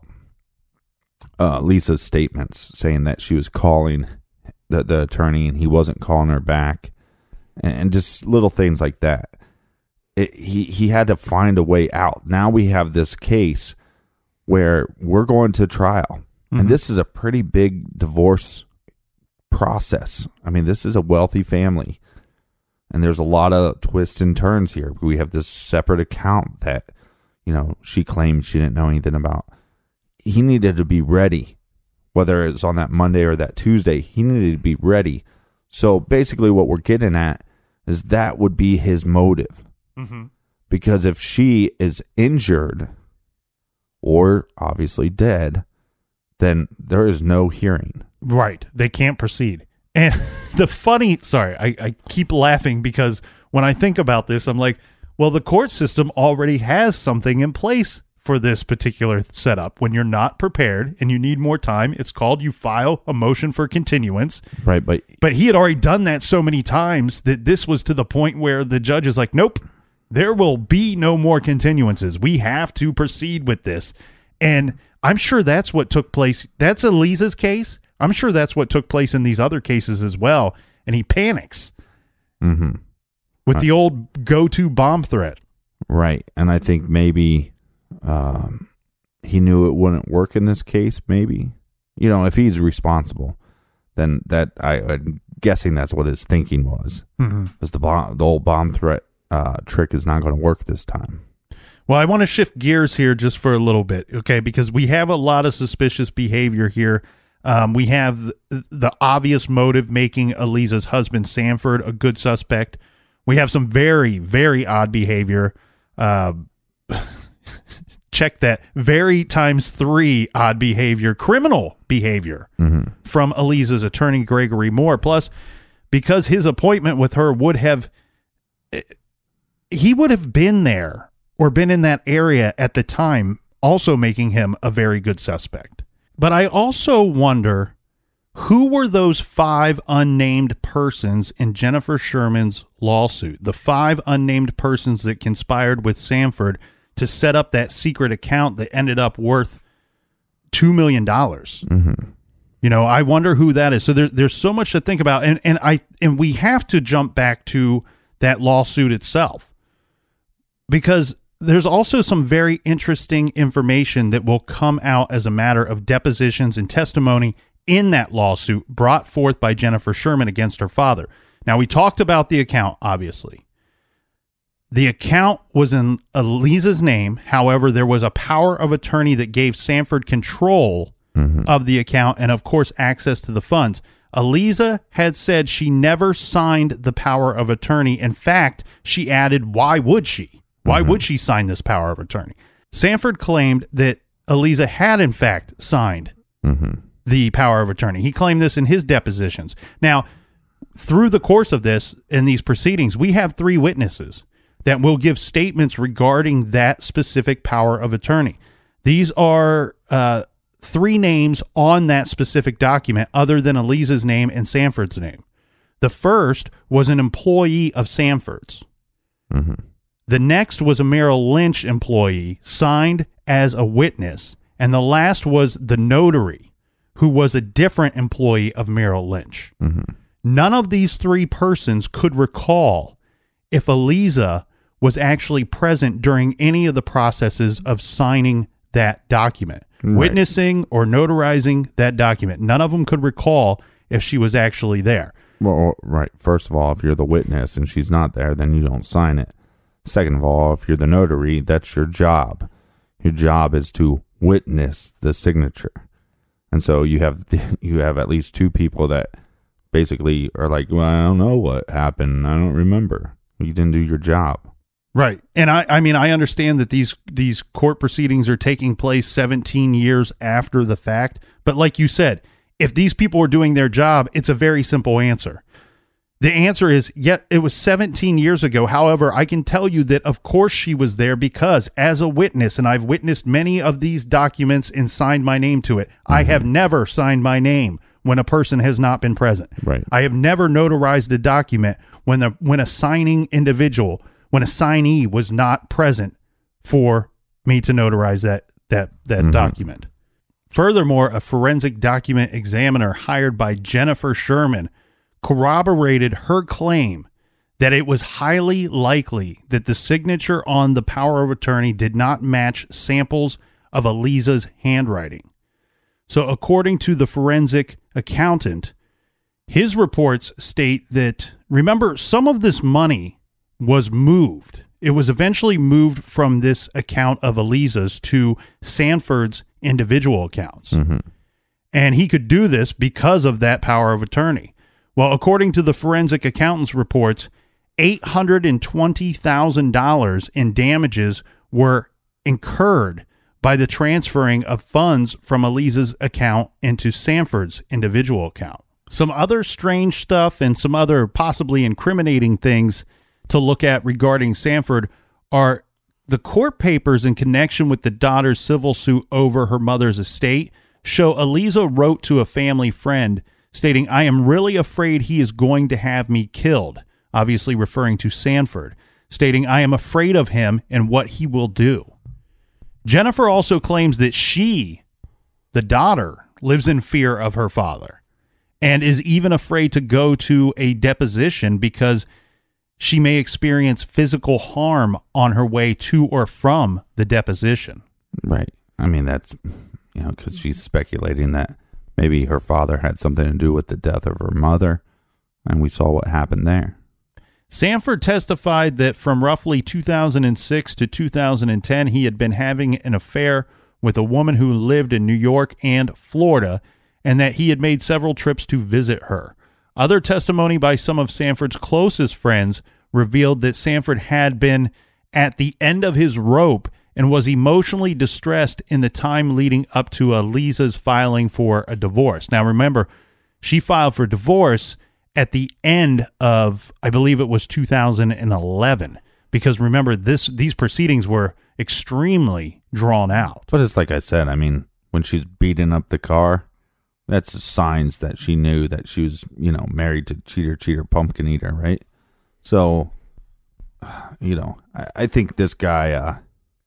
uh, Lisa's statements saying that she was calling the the attorney and he wasn't calling her back. And just little things like that. It, he he had to find a way out. Now we have this case where we're going to trial, mm-hmm. and this is a pretty big divorce process. I mean, this is a wealthy family, and there's a lot of twists and turns here. We have this separate account that, you know, she claimed she didn't know anything about. He needed to be ready, whether it's on that Monday or that Tuesday. He needed to be ready. So basically what we're getting at is that would be his motive. Mm-hmm. Because if she is injured or obviously dead, then there is no hearing. Right. They can't proceed. And the funny, sorry, I, I keep laughing because when I think about this, I'm like, well, the court system already has something in place for this particular setup. When you're not prepared and you need more time, it's called you file a motion for continuance. Right. But, but he had already done that so many times that this was to the point where the judge is like, nope, there will be no more continuances. We have to proceed with this. And I'm sure that's what took place. That's Eliza's case. I'm sure that's what took place in these other cases as well. And he panics mm-hmm. with right. the old go-to bomb threat. Right. And I think maybe um, he knew it wouldn't work in this case, maybe. You know, if he's responsible, then that I, I'm guessing that's what his thinking was. Mm-hmm. Because the, bomb, the old bomb threat uh, trick is not going to work this time. Well, I want to shift gears here just for a little bit, okay? Because we have a lot of suspicious behavior here. Um, we have the, the obvious motive making Eliza's husband, Sanford, a good suspect. We have some very, very odd behavior. Uh, check that. Very times three odd behavior, criminal behavior mm-hmm. from Eliza's attorney, Gregory Moore. Plus, because his appointment with her would have, he would have been there or been in that area at the time, also making him a very good suspect. But I also wonder, who were those five unnamed persons in Jennifer Sherman's lawsuit? The five unnamed persons that conspired with Sanford to set up that secret account that ended up worth two million dollars. Mm-hmm. You know, I wonder who that is. So there, there's so much to think about. And, and, I, and we have to jump back to that lawsuit itself, because there's also some very interesting information that will come out as a matter of depositions and testimony in that lawsuit brought forth by Jennifer Sherman against her father. Now, we talked about the account, obviously. The account was in Eliza's name. However, there was a power of attorney that gave Sanford control mm-hmm. of the account and, of course, access to the funds. Eliza had said she never signed the power of attorney. In fact, she added, why would she? Why mm-hmm. would she sign this power of attorney? Sanford claimed that Eliza had, in fact, signed mm-hmm. the power of attorney. He claimed this in his depositions. Now, through the course of this, in these proceedings, we have three witnesses that will give statements regarding that specific power of attorney. These are uh, three names on that specific document other than Eliza's name and Sanford's name. The first was an employee of Sanford's. Mm-hmm. The next was a Merrill Lynch employee signed as a witness. And the last was the notary, who was a different employee of Merrill Lynch. Mm-hmm. None of these three persons could recall if Eliza was actually present during any of the processes of signing that document, right. witnessing or notarizing that document. None of them could recall if she was actually there. Well, right. First of all, if you're the witness and she's not there, then you don't sign it. Second of all, if you're the notary, that's your job. Your job is to witness the signature. And so you have you have at least two people that basically are like, well, I don't know what happened. I don't remember. You didn't do your job. Right. And I, I mean, I understand that these these court proceedings are taking place seventeen years after the fact. But like you said, if these people were doing their job, it's a very simple answer. The answer is, yeah, it was seventeen years ago. However, I can tell you that, of course, she was there because as a witness, and I've witnessed many of these documents and signed my name to it, mm-hmm. I have never signed my name when a person has not been present. Right. I have never notarized a document when the when a signing individual, when a signee was not present for me to notarize that that that mm-hmm. document. Furthermore, a forensic document examiner hired by Jennifer Sherman corroborated her claim that it was highly likely that the signature on the power of attorney did not match samples of Eliza's handwriting. So according to the forensic accountant, His reports state that, remember, some of this money was moved. It was eventually moved from this account of Eliza's to Sanford's individual accounts. Mm-hmm. And he could do this because of that power of attorney. Well, according to the forensic accountant's reports, eight hundred twenty thousand dollars in damages were incurred by the transferring of funds from Eliza's account into Sanford's individual account. Some other strange stuff and some other possibly incriminating things to look at regarding Sanford are the court papers in connection with the daughter's civil suit over her mother's estate show Eliza wrote to a family friend stating, "I am really afraid he is going to have me killed," obviously referring to Sanford, stating, "I am afraid of him and what he will do." Jennifer also claims that she, the daughter, lives in fear of her father and is even afraid to go to a deposition because she may experience physical harm on her way to or from the deposition. Right. I mean, that's, you know, because she's speculating that maybe her father had something to do with the death of her mother, and we saw what happened there. Sanford testified that from roughly two thousand six to two thousand ten, he had been having an affair with a woman who lived in New York and Florida, and that he had made several trips to visit her. Other testimony by some of Sanford's closest friends revealed that Sanford had been at the end of his rope and was emotionally distressed in the time leading up to Eliza's filing for a divorce. Now, remember, she filed for divorce at the end of, I believe it was two thousand eleven, because remember, this these proceedings were extremely drawn out. But it's like I said, I mean, when she's beating up the car, that's signs that she knew that she was, you know, married to cheater, cheater, pumpkin eater, right? So, you know, I, I think this guy, uh,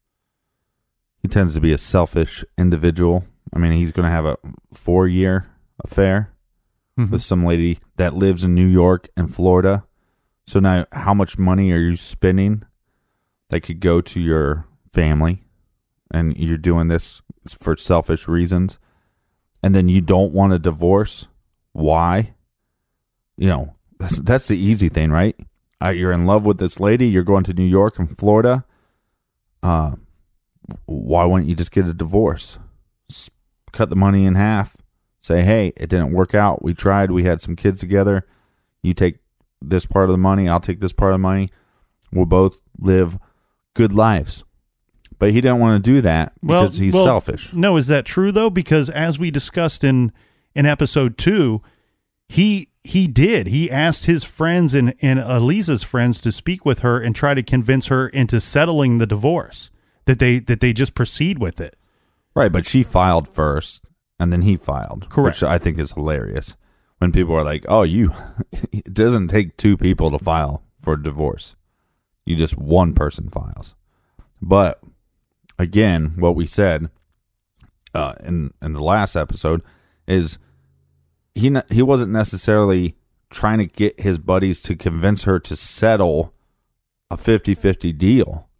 he tends to be a selfish individual. I mean, he's going to have a four-year affair mm-hmm. with some lady that lives in New York and Florida. So now, how much money are you spending that could go to your family? And you're doing this for selfish reasons. And then you don't want a divorce. Why? You know, that's, that's the easy thing, right? Uh, you're in love with this lady. You're going to New York and Florida. Uh, why wouldn't you just get a divorce? S- cut the money in half. Say, hey, it didn't work out. We tried. We had some kids together. You take this part of the money. I'll take this part of the money. We'll both live good lives. But he didn't want to do that because well, he's well, selfish. No, is that true, though? Because as we discussed in, in episode two, he he did. He asked his friends and, and Eliza's friends to speak with her and try to convince her into settling the divorce, that they that they just proceed with it. Right, but she filed first, and then he filed. Correct. Which I think is hilarious. When people are like, oh, you, it doesn't take two people to file for a divorce. You just one person files. But again, what we said uh, in in the last episode is he ne- he wasn't necessarily trying to get his buddies to convince her to settle a fifty-fifty deal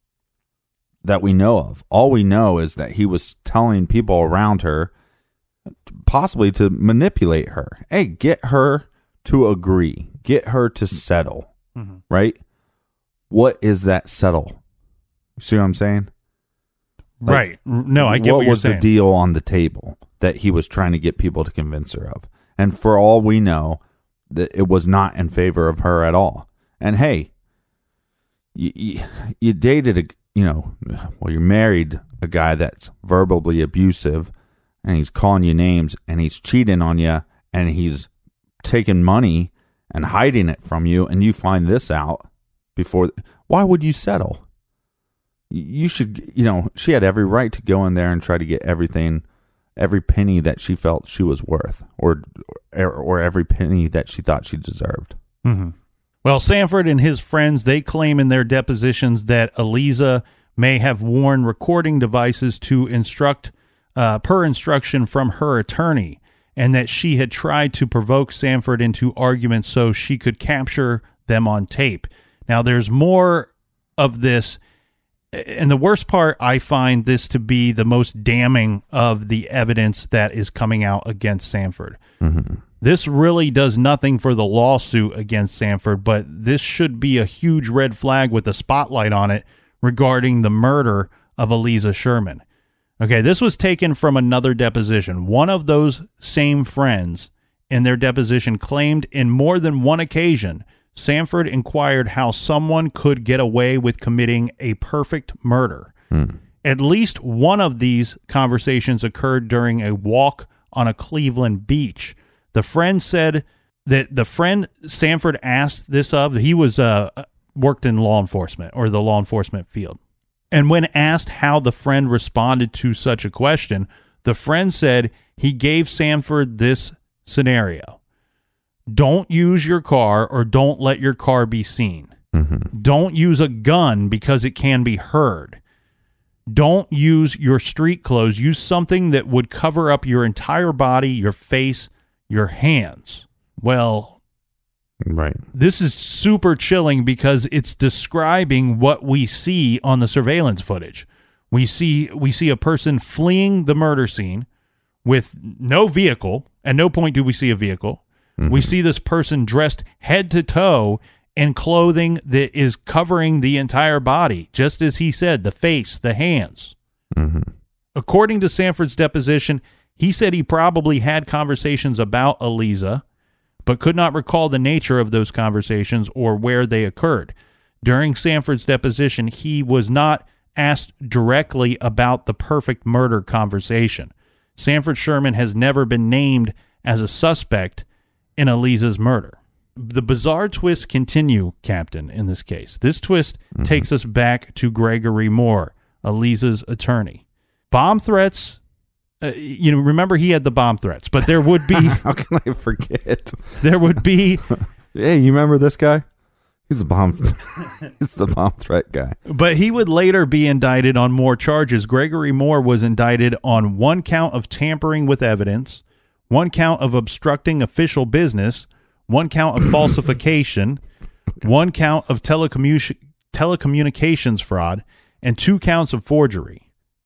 that we know of. All we know is that he was telling people around her, possibly to manipulate her. Hey, get her to agree. Get her to settle. Mm-hmm. Right? What is that settle? See what I'm saying? Like, right. No, I get what, what you're was saying. the deal on the table that he was trying to get people to convince her of? And for all we know, that it was not in favor of her at all. And hey, you, you, you dated a, you know, well, you married a guy that's verbally abusive, and he's calling you names, and he's cheating on you, and he's taking money and hiding it from you, and you find this out before. Why would you settle? You should, you know, she had every right to go in there and try to get everything, every penny that she felt she was worth, or or, or every penny that she thought she deserved. Mm-hmm. Well, Sanford and his friends, they claim in their depositions that Eliza may have worn recording devices to instruct, uh, per instruction from her attorney, and that she had tried to provoke Sanford into arguments so she could capture them on tape. Now, there's more of this And the worst part, I find this to be the most damning of the evidence that is coming out against Sanford. Mm-hmm. This really does nothing for the lawsuit against Sanford, but this should be a huge red flag with a spotlight on it regarding the murder of Eliza Sherman. Okay, this was taken from another deposition. One of those same friends in their deposition claimed in more than one occasion Sanford inquired how someone could get away with committing a perfect murder. Hmm. At least one of these conversations occurred during a walk on a Cleveland beach. The friend said that the friend Sanford asked this of, he was uh, worked in law enforcement or the law enforcement field. And when asked how the friend responded to such a question, the friend said he gave Sanford this scenario. Don't use your car or don't let your car be seen. Mm-hmm. Don't use a gun because it can be heard. Don't use your street clothes. Use something that would cover up your entire body, your face, your hands. Well, right. This is super chilling because it's describing what we see on the surveillance footage. We see we see a person fleeing the murder scene with no vehicle. At no point do we see a vehicle. Mm-hmm. We see this person dressed head to toe in clothing that is covering the entire body, just as he said, the face, the hands. Mm-hmm. According to Sanford's deposition, he said he probably had conversations about Eliza, but could not recall the nature of those conversations or where they occurred. During Sanford's deposition, he was not asked directly about the perfect murder conversation. Sanford Sherman has never been named as a suspect in Eliza's murder. The bizarre twists continue, Captain, in this case. This twist mm-hmm. takes us back to Gregory Moore, Eliza's attorney. Bomb threats, uh, you know, remember he had the bomb threats, but there would be... How can I forget? There would be... Hey, you remember this guy? He's a bomb. He's the bomb threat guy. But he would later be indicted on more charges. Gregory Moore was indicted on one count of tampering with evidence, one count of obstructing official business, one count of falsification, one count of telecommu- telecommunications fraud, and two counts of forgery.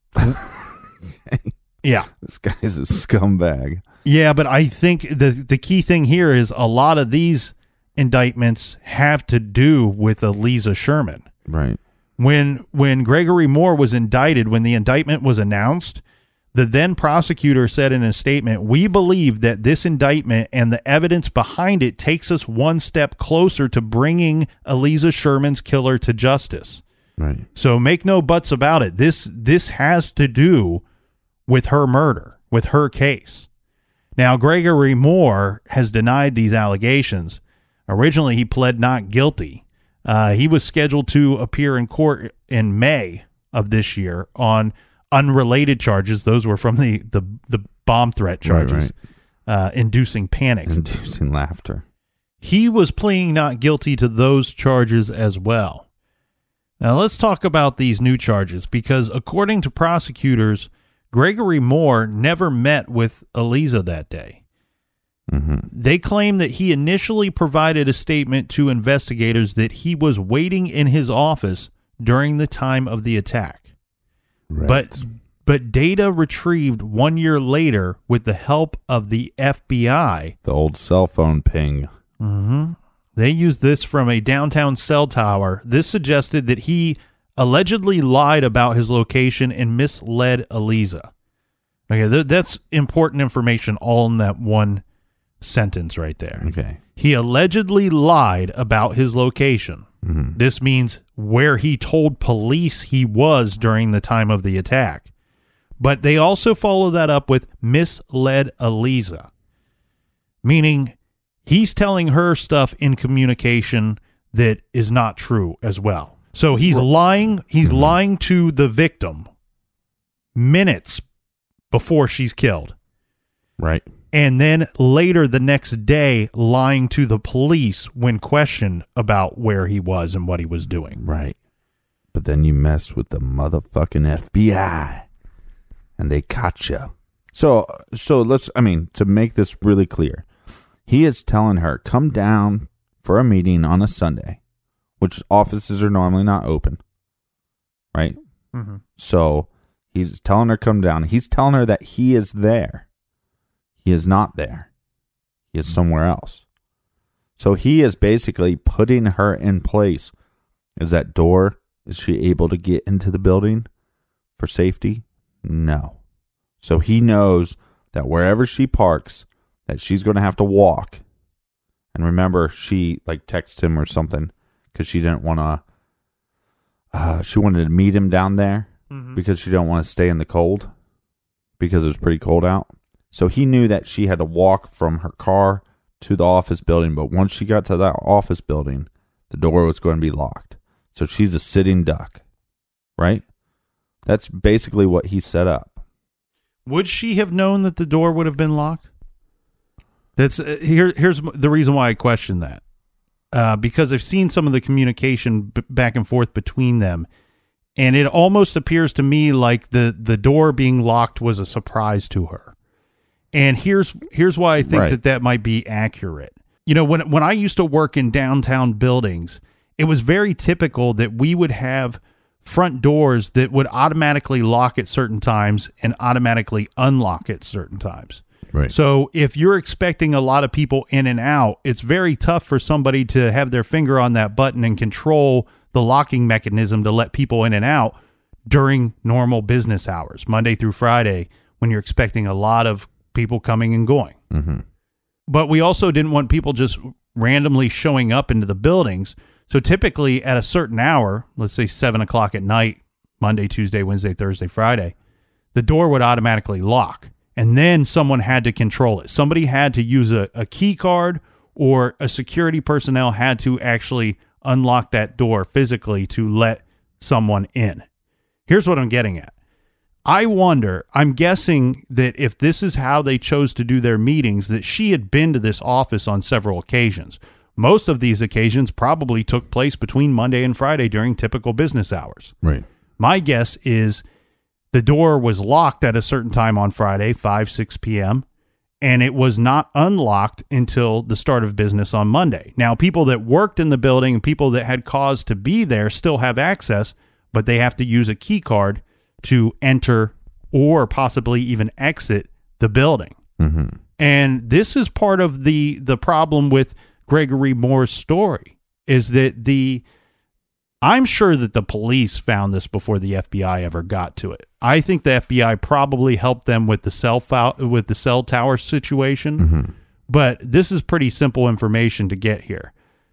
Yeah. This guy's a scumbag. Yeah, but I think the the key thing here is a lot of these indictments have to do with Eliza Sherman. Right. When when Gregory Moore was indicted, when the indictment was announced, the then prosecutor said in a statement, "We believe that this indictment and the evidence behind it takes us one step closer to bringing Eliza Sherman's killer to justice." Right. So make no buts about it. This this has to do with her murder, with her case. Now, Gregory Moore has denied these allegations. Originally, he pled not guilty. Uh, he was scheduled to appear in court in May of this year on unrelated charges. Those were from the, the, the bomb threat charges, right, right. Uh, inducing panic. Inducing laughter. He was pleading not guilty to those charges as well. Now, let's talk about these new charges, because according to prosecutors, Gregory Moore never met with Eliza that day. Mm-hmm. They claim that he initially provided a statement to investigators that he was waiting in his office during the time of the attack. Right. But but data retrieved one year later with the help of the F B I. The old cell phone ping. Mm-hmm. They used this from a downtown cell tower. This suggested that he allegedly lied about his location and misled Eliza. Okay, th- that's important information all in that one sentence right there. Okay. He allegedly lied about his location. Mm-hmm. This means where he told police he was during the time of the attack. But they also follow that up with misled Eliza, meaning he's telling her stuff in communication that is not true as well. So he's lying, he's mm-hmm. lying to the victim minutes before she's killed. Right. And then later the next day, lying to the police when questioned about where he was and what he was doing. Right. But then you mess with the motherfucking F B I and they caught you. So, so let's, I mean, to make this really clear, he is telling her, come down for a meeting on a Sunday, which offices are normally not open. right? Mm-hmm. So he's telling her come down. He's telling her that he is there. He is not there. He is somewhere else. So he is basically putting her in place. Is that door, is she able to get into the building for safety? No. So he knows that wherever she parks, that she's going to have to walk. And remember, she like texted him or something because she didn't want to, uh, she wanted to meet him down there mm-hmm. because she didn't want to stay in the cold because it was pretty cold out. So he knew that she had to walk from her car to the office building. But once she got to that office building, the door was going to be locked. So she's a sitting duck, right? That's basically what he set up. Would she have known that the door would have been locked? That's uh, here. Here's the reason why I question that. Uh, because I've seen some of the communication b- back and forth between them, and it almost appears to me like the, the door being locked was a surprise to her. And here's here's why I think right. that that might be accurate. You know, when when I used to work in downtown buildings, it was very typical that we would have front doors that would automatically lock at certain times and automatically unlock at certain times. Right. So if you're expecting a lot of people in and out, it's very tough for somebody to have their finger on that button and control the locking mechanism to let people in and out during normal business hours, Monday through Friday, when you're expecting a lot of people coming and going. Mm-hmm. But we also didn't want people just randomly showing up into the buildings. So typically at a certain hour, let's say seven o'clock at night, Monday, Tuesday, Wednesday, Thursday, Friday, the door would automatically lock. And then someone had to control it. Somebody had to use a, a key card, or a security personnel had to actually unlock that door physically to let someone in. Here's what I'm getting at. I wonder, I'm guessing that if this is how they chose to do their meetings, that she had been to this office on several occasions. Most of these occasions probably took place between Monday and Friday during typical business hours. Right. My guess is the door was locked at a certain time on Friday, five, six p.m., and it was not unlocked until the start of business on Monday. Now, people that worked in the building and people that had cause to be there still have access, but they have to use a key card to enter or possibly even exit the building. Mm-hmm. And this is part of the the problem with Gregory Moore's story, is that the I'm sure that the police found this before the F B I ever got to it. I think the F B I probably helped them with the cell fo- with the cell tower situation, mm-hmm. but this is pretty simple information to get here.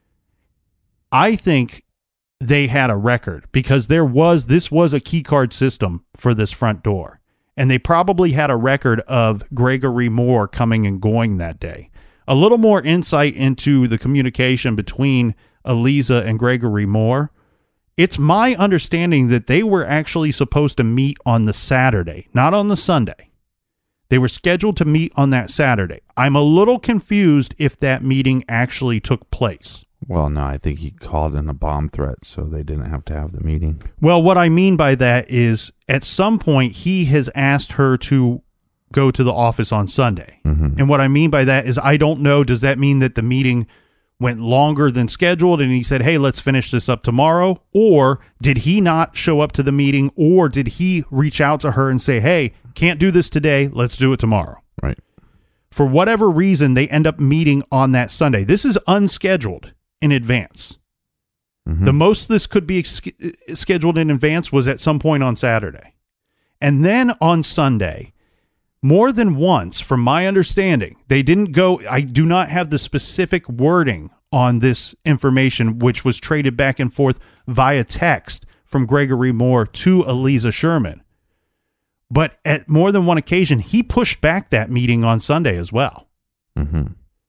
I think they had a record because there was this was a key card system for this front door, and they probably had a record of Gregory Moore coming and going that day. A little more insight into the communication between Eliza and Gregory Moore. It's my understanding that they were actually supposed to meet on the Saturday, not on the Sunday. They were scheduled to meet on that Saturday. I'm a little confused if that meeting actually took place. Well, no, I think he called in a bomb threat, so they didn't have to have the meeting. Well, what I mean by that is at some point he has asked her to go to the office on Sunday. Mm-hmm. And what I mean by that is I don't know, does that mean that the meeting went longer than scheduled and he said, hey, let's finish this up tomorrow? Or did he not show up to the meeting, or did he reach out to her and say, hey, can't do this today, let's do it tomorrow? Right. For whatever reason, they end up meeting on that Sunday. This is unscheduled in advance. Mm-hmm. The most this could be ex- scheduled in advance was at some point on Saturday. And then on Sunday, more than once, from my understanding, they didn't go, I do not have the specific wording on this information, which was traded back and forth via text from Gregory Moore to Eliza Sherman. But at more than one occasion, he pushed back that meeting on Sunday as well. Mm-hmm.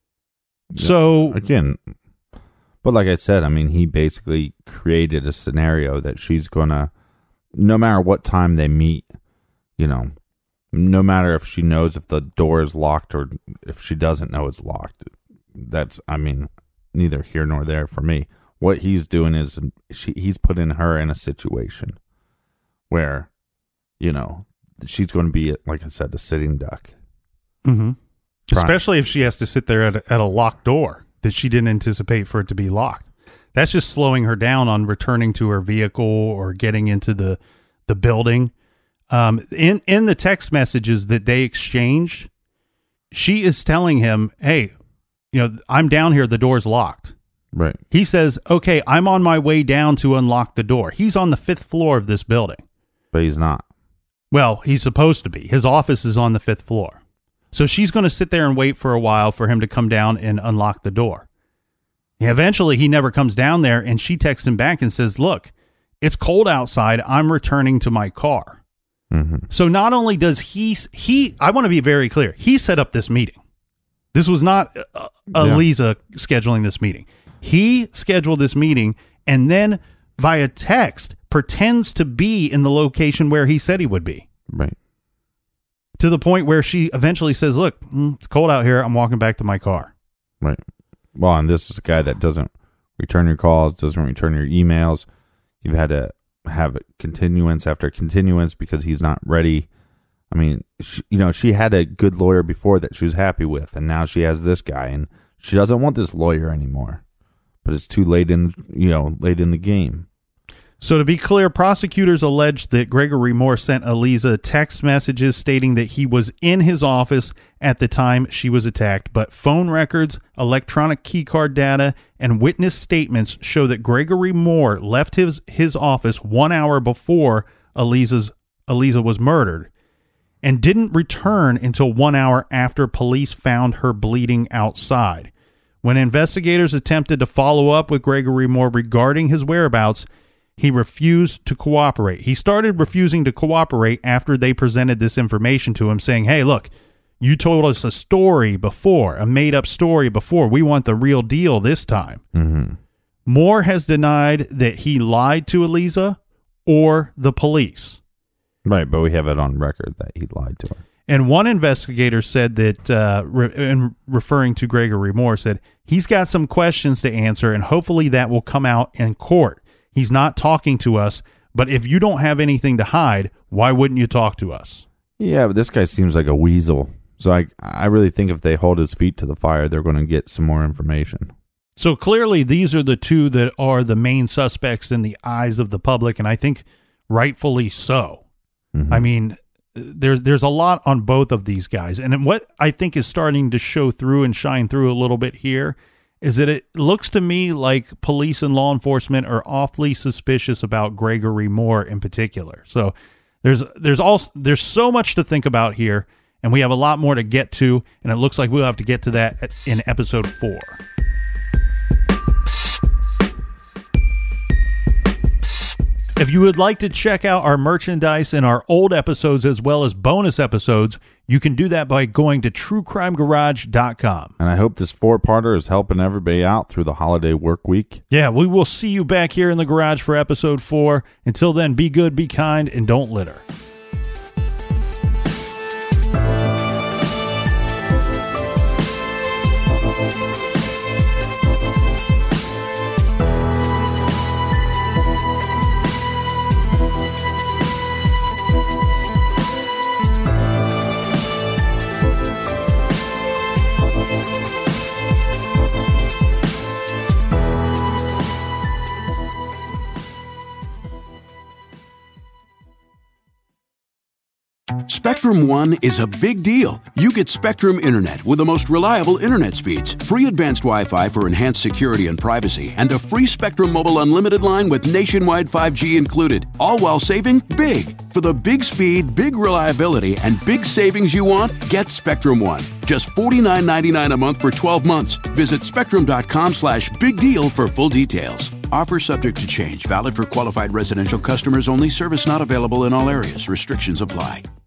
So, again, but like I said, I mean, he basically created a scenario that she's going to, no matter what time they meet, you know, no matter if she knows if the door is locked or if she doesn't know it's locked. That's, I mean, neither here nor there for me. What he's doing is she, he's putting her in a situation where, you know, she's going to be, like I said, a sitting duck. Mm-hmm. Especially if she has to sit there at a, at a locked door that she didn't anticipate for it to be locked. That's just slowing her down on returning to her vehicle or getting into the the building. Um, in in the text messages that they exchanged, she is telling him, "Hey, you know, I'm down here. The door's locked." Right. He says, "Okay, I'm on my way down to unlock the door." He's on the fifth floor of this building. But he's not. Well, he's supposed to be. His office is on the fifth floor. So she's going to sit there and wait for a while for him to come down and unlock the door. Yeah, eventually, he never comes down there, and she texts him back and says, "Look, it's cold outside. I'm returning to my car." Mm-hmm. So not only does he, he, I want to be very clear, he set up this meeting. This was not uh, Aliza yeah. scheduling this meeting. He scheduled this meeting and then via text pretends to be in the location where he said he would be. Right. To the point where she eventually says, "Look, mm, it's cold out here. I'm walking back to my car." Right. Well, and this is a guy that doesn't return your calls, doesn't return your emails. You've had to have continuance after continuance because he's not ready. I mean, she, you know, she had a good lawyer before that she was happy with, and now she has this guy, and she doesn't want this lawyer anymore. But it's too late in, you know, late in the game. So to be clear, prosecutors alleged that Gregory Moore sent Aliza text messages stating that he was in his office at the time she was attacked, but phone records, electronic keycard data, and witness statements show that Gregory Moore left his, his office one hour before Aliza's, Aliza was murdered and didn't return until one hour after police found her bleeding outside. When investigators attempted to follow up with Gregory Moore regarding his whereabouts, he refused to cooperate. He started refusing to cooperate after they presented this information to him, saying, "Hey, look, you told us a story before, a made-up story before. We want the real deal this time." Mm-hmm. Moore has denied that he lied to Aliza or the police. Right, but we have it on record that he lied to her. And one investigator said that, uh, re- in referring to Gregory Moore, said, "He's got some questions to answer, and hopefully that will come out in court. He's not talking to us, but if you don't have anything to hide, why wouldn't you talk to us?" Yeah, but this guy seems like a weasel. So I, I really think if they hold his feet to the fire, they're going to get some more information. So clearly these are the two that are the main suspects in the eyes of the public, and I think rightfully so. Mm-hmm. I mean, there, there's a lot on both of these guys. And what I think is starting to show through and shine through a little bit here is that it looks to me like police and law enforcement are awfully suspicious about Gregory Moore in particular. So there's there's also there's so much to think about here, and we have a lot more to get to, and it looks like we'll have to get to that in episode four. If you would like to check out our merchandise and our old episodes as well as bonus episodes, you can do that by going to true crime garage dot com. And I hope this four-parter is helping everybody out through the holiday work week. Yeah, we will see you back here in the garage for episode four. Until then, be good, be kind, and don't litter. Spectrum One is a big deal. You get Spectrum Internet with the most reliable internet speeds, free advanced Wi-Fi for enhanced security and privacy, and a free Spectrum Mobile Unlimited line with nationwide five G included, all while saving big. For the big speed, big reliability, and big savings you want, get Spectrum One. Just forty-nine ninety-nine a month for twelve months. Visit spectrum.com slash big deal for full details. Offer subject to change. Valid for qualified residential customers only. Service not available in all areas. Restrictions apply.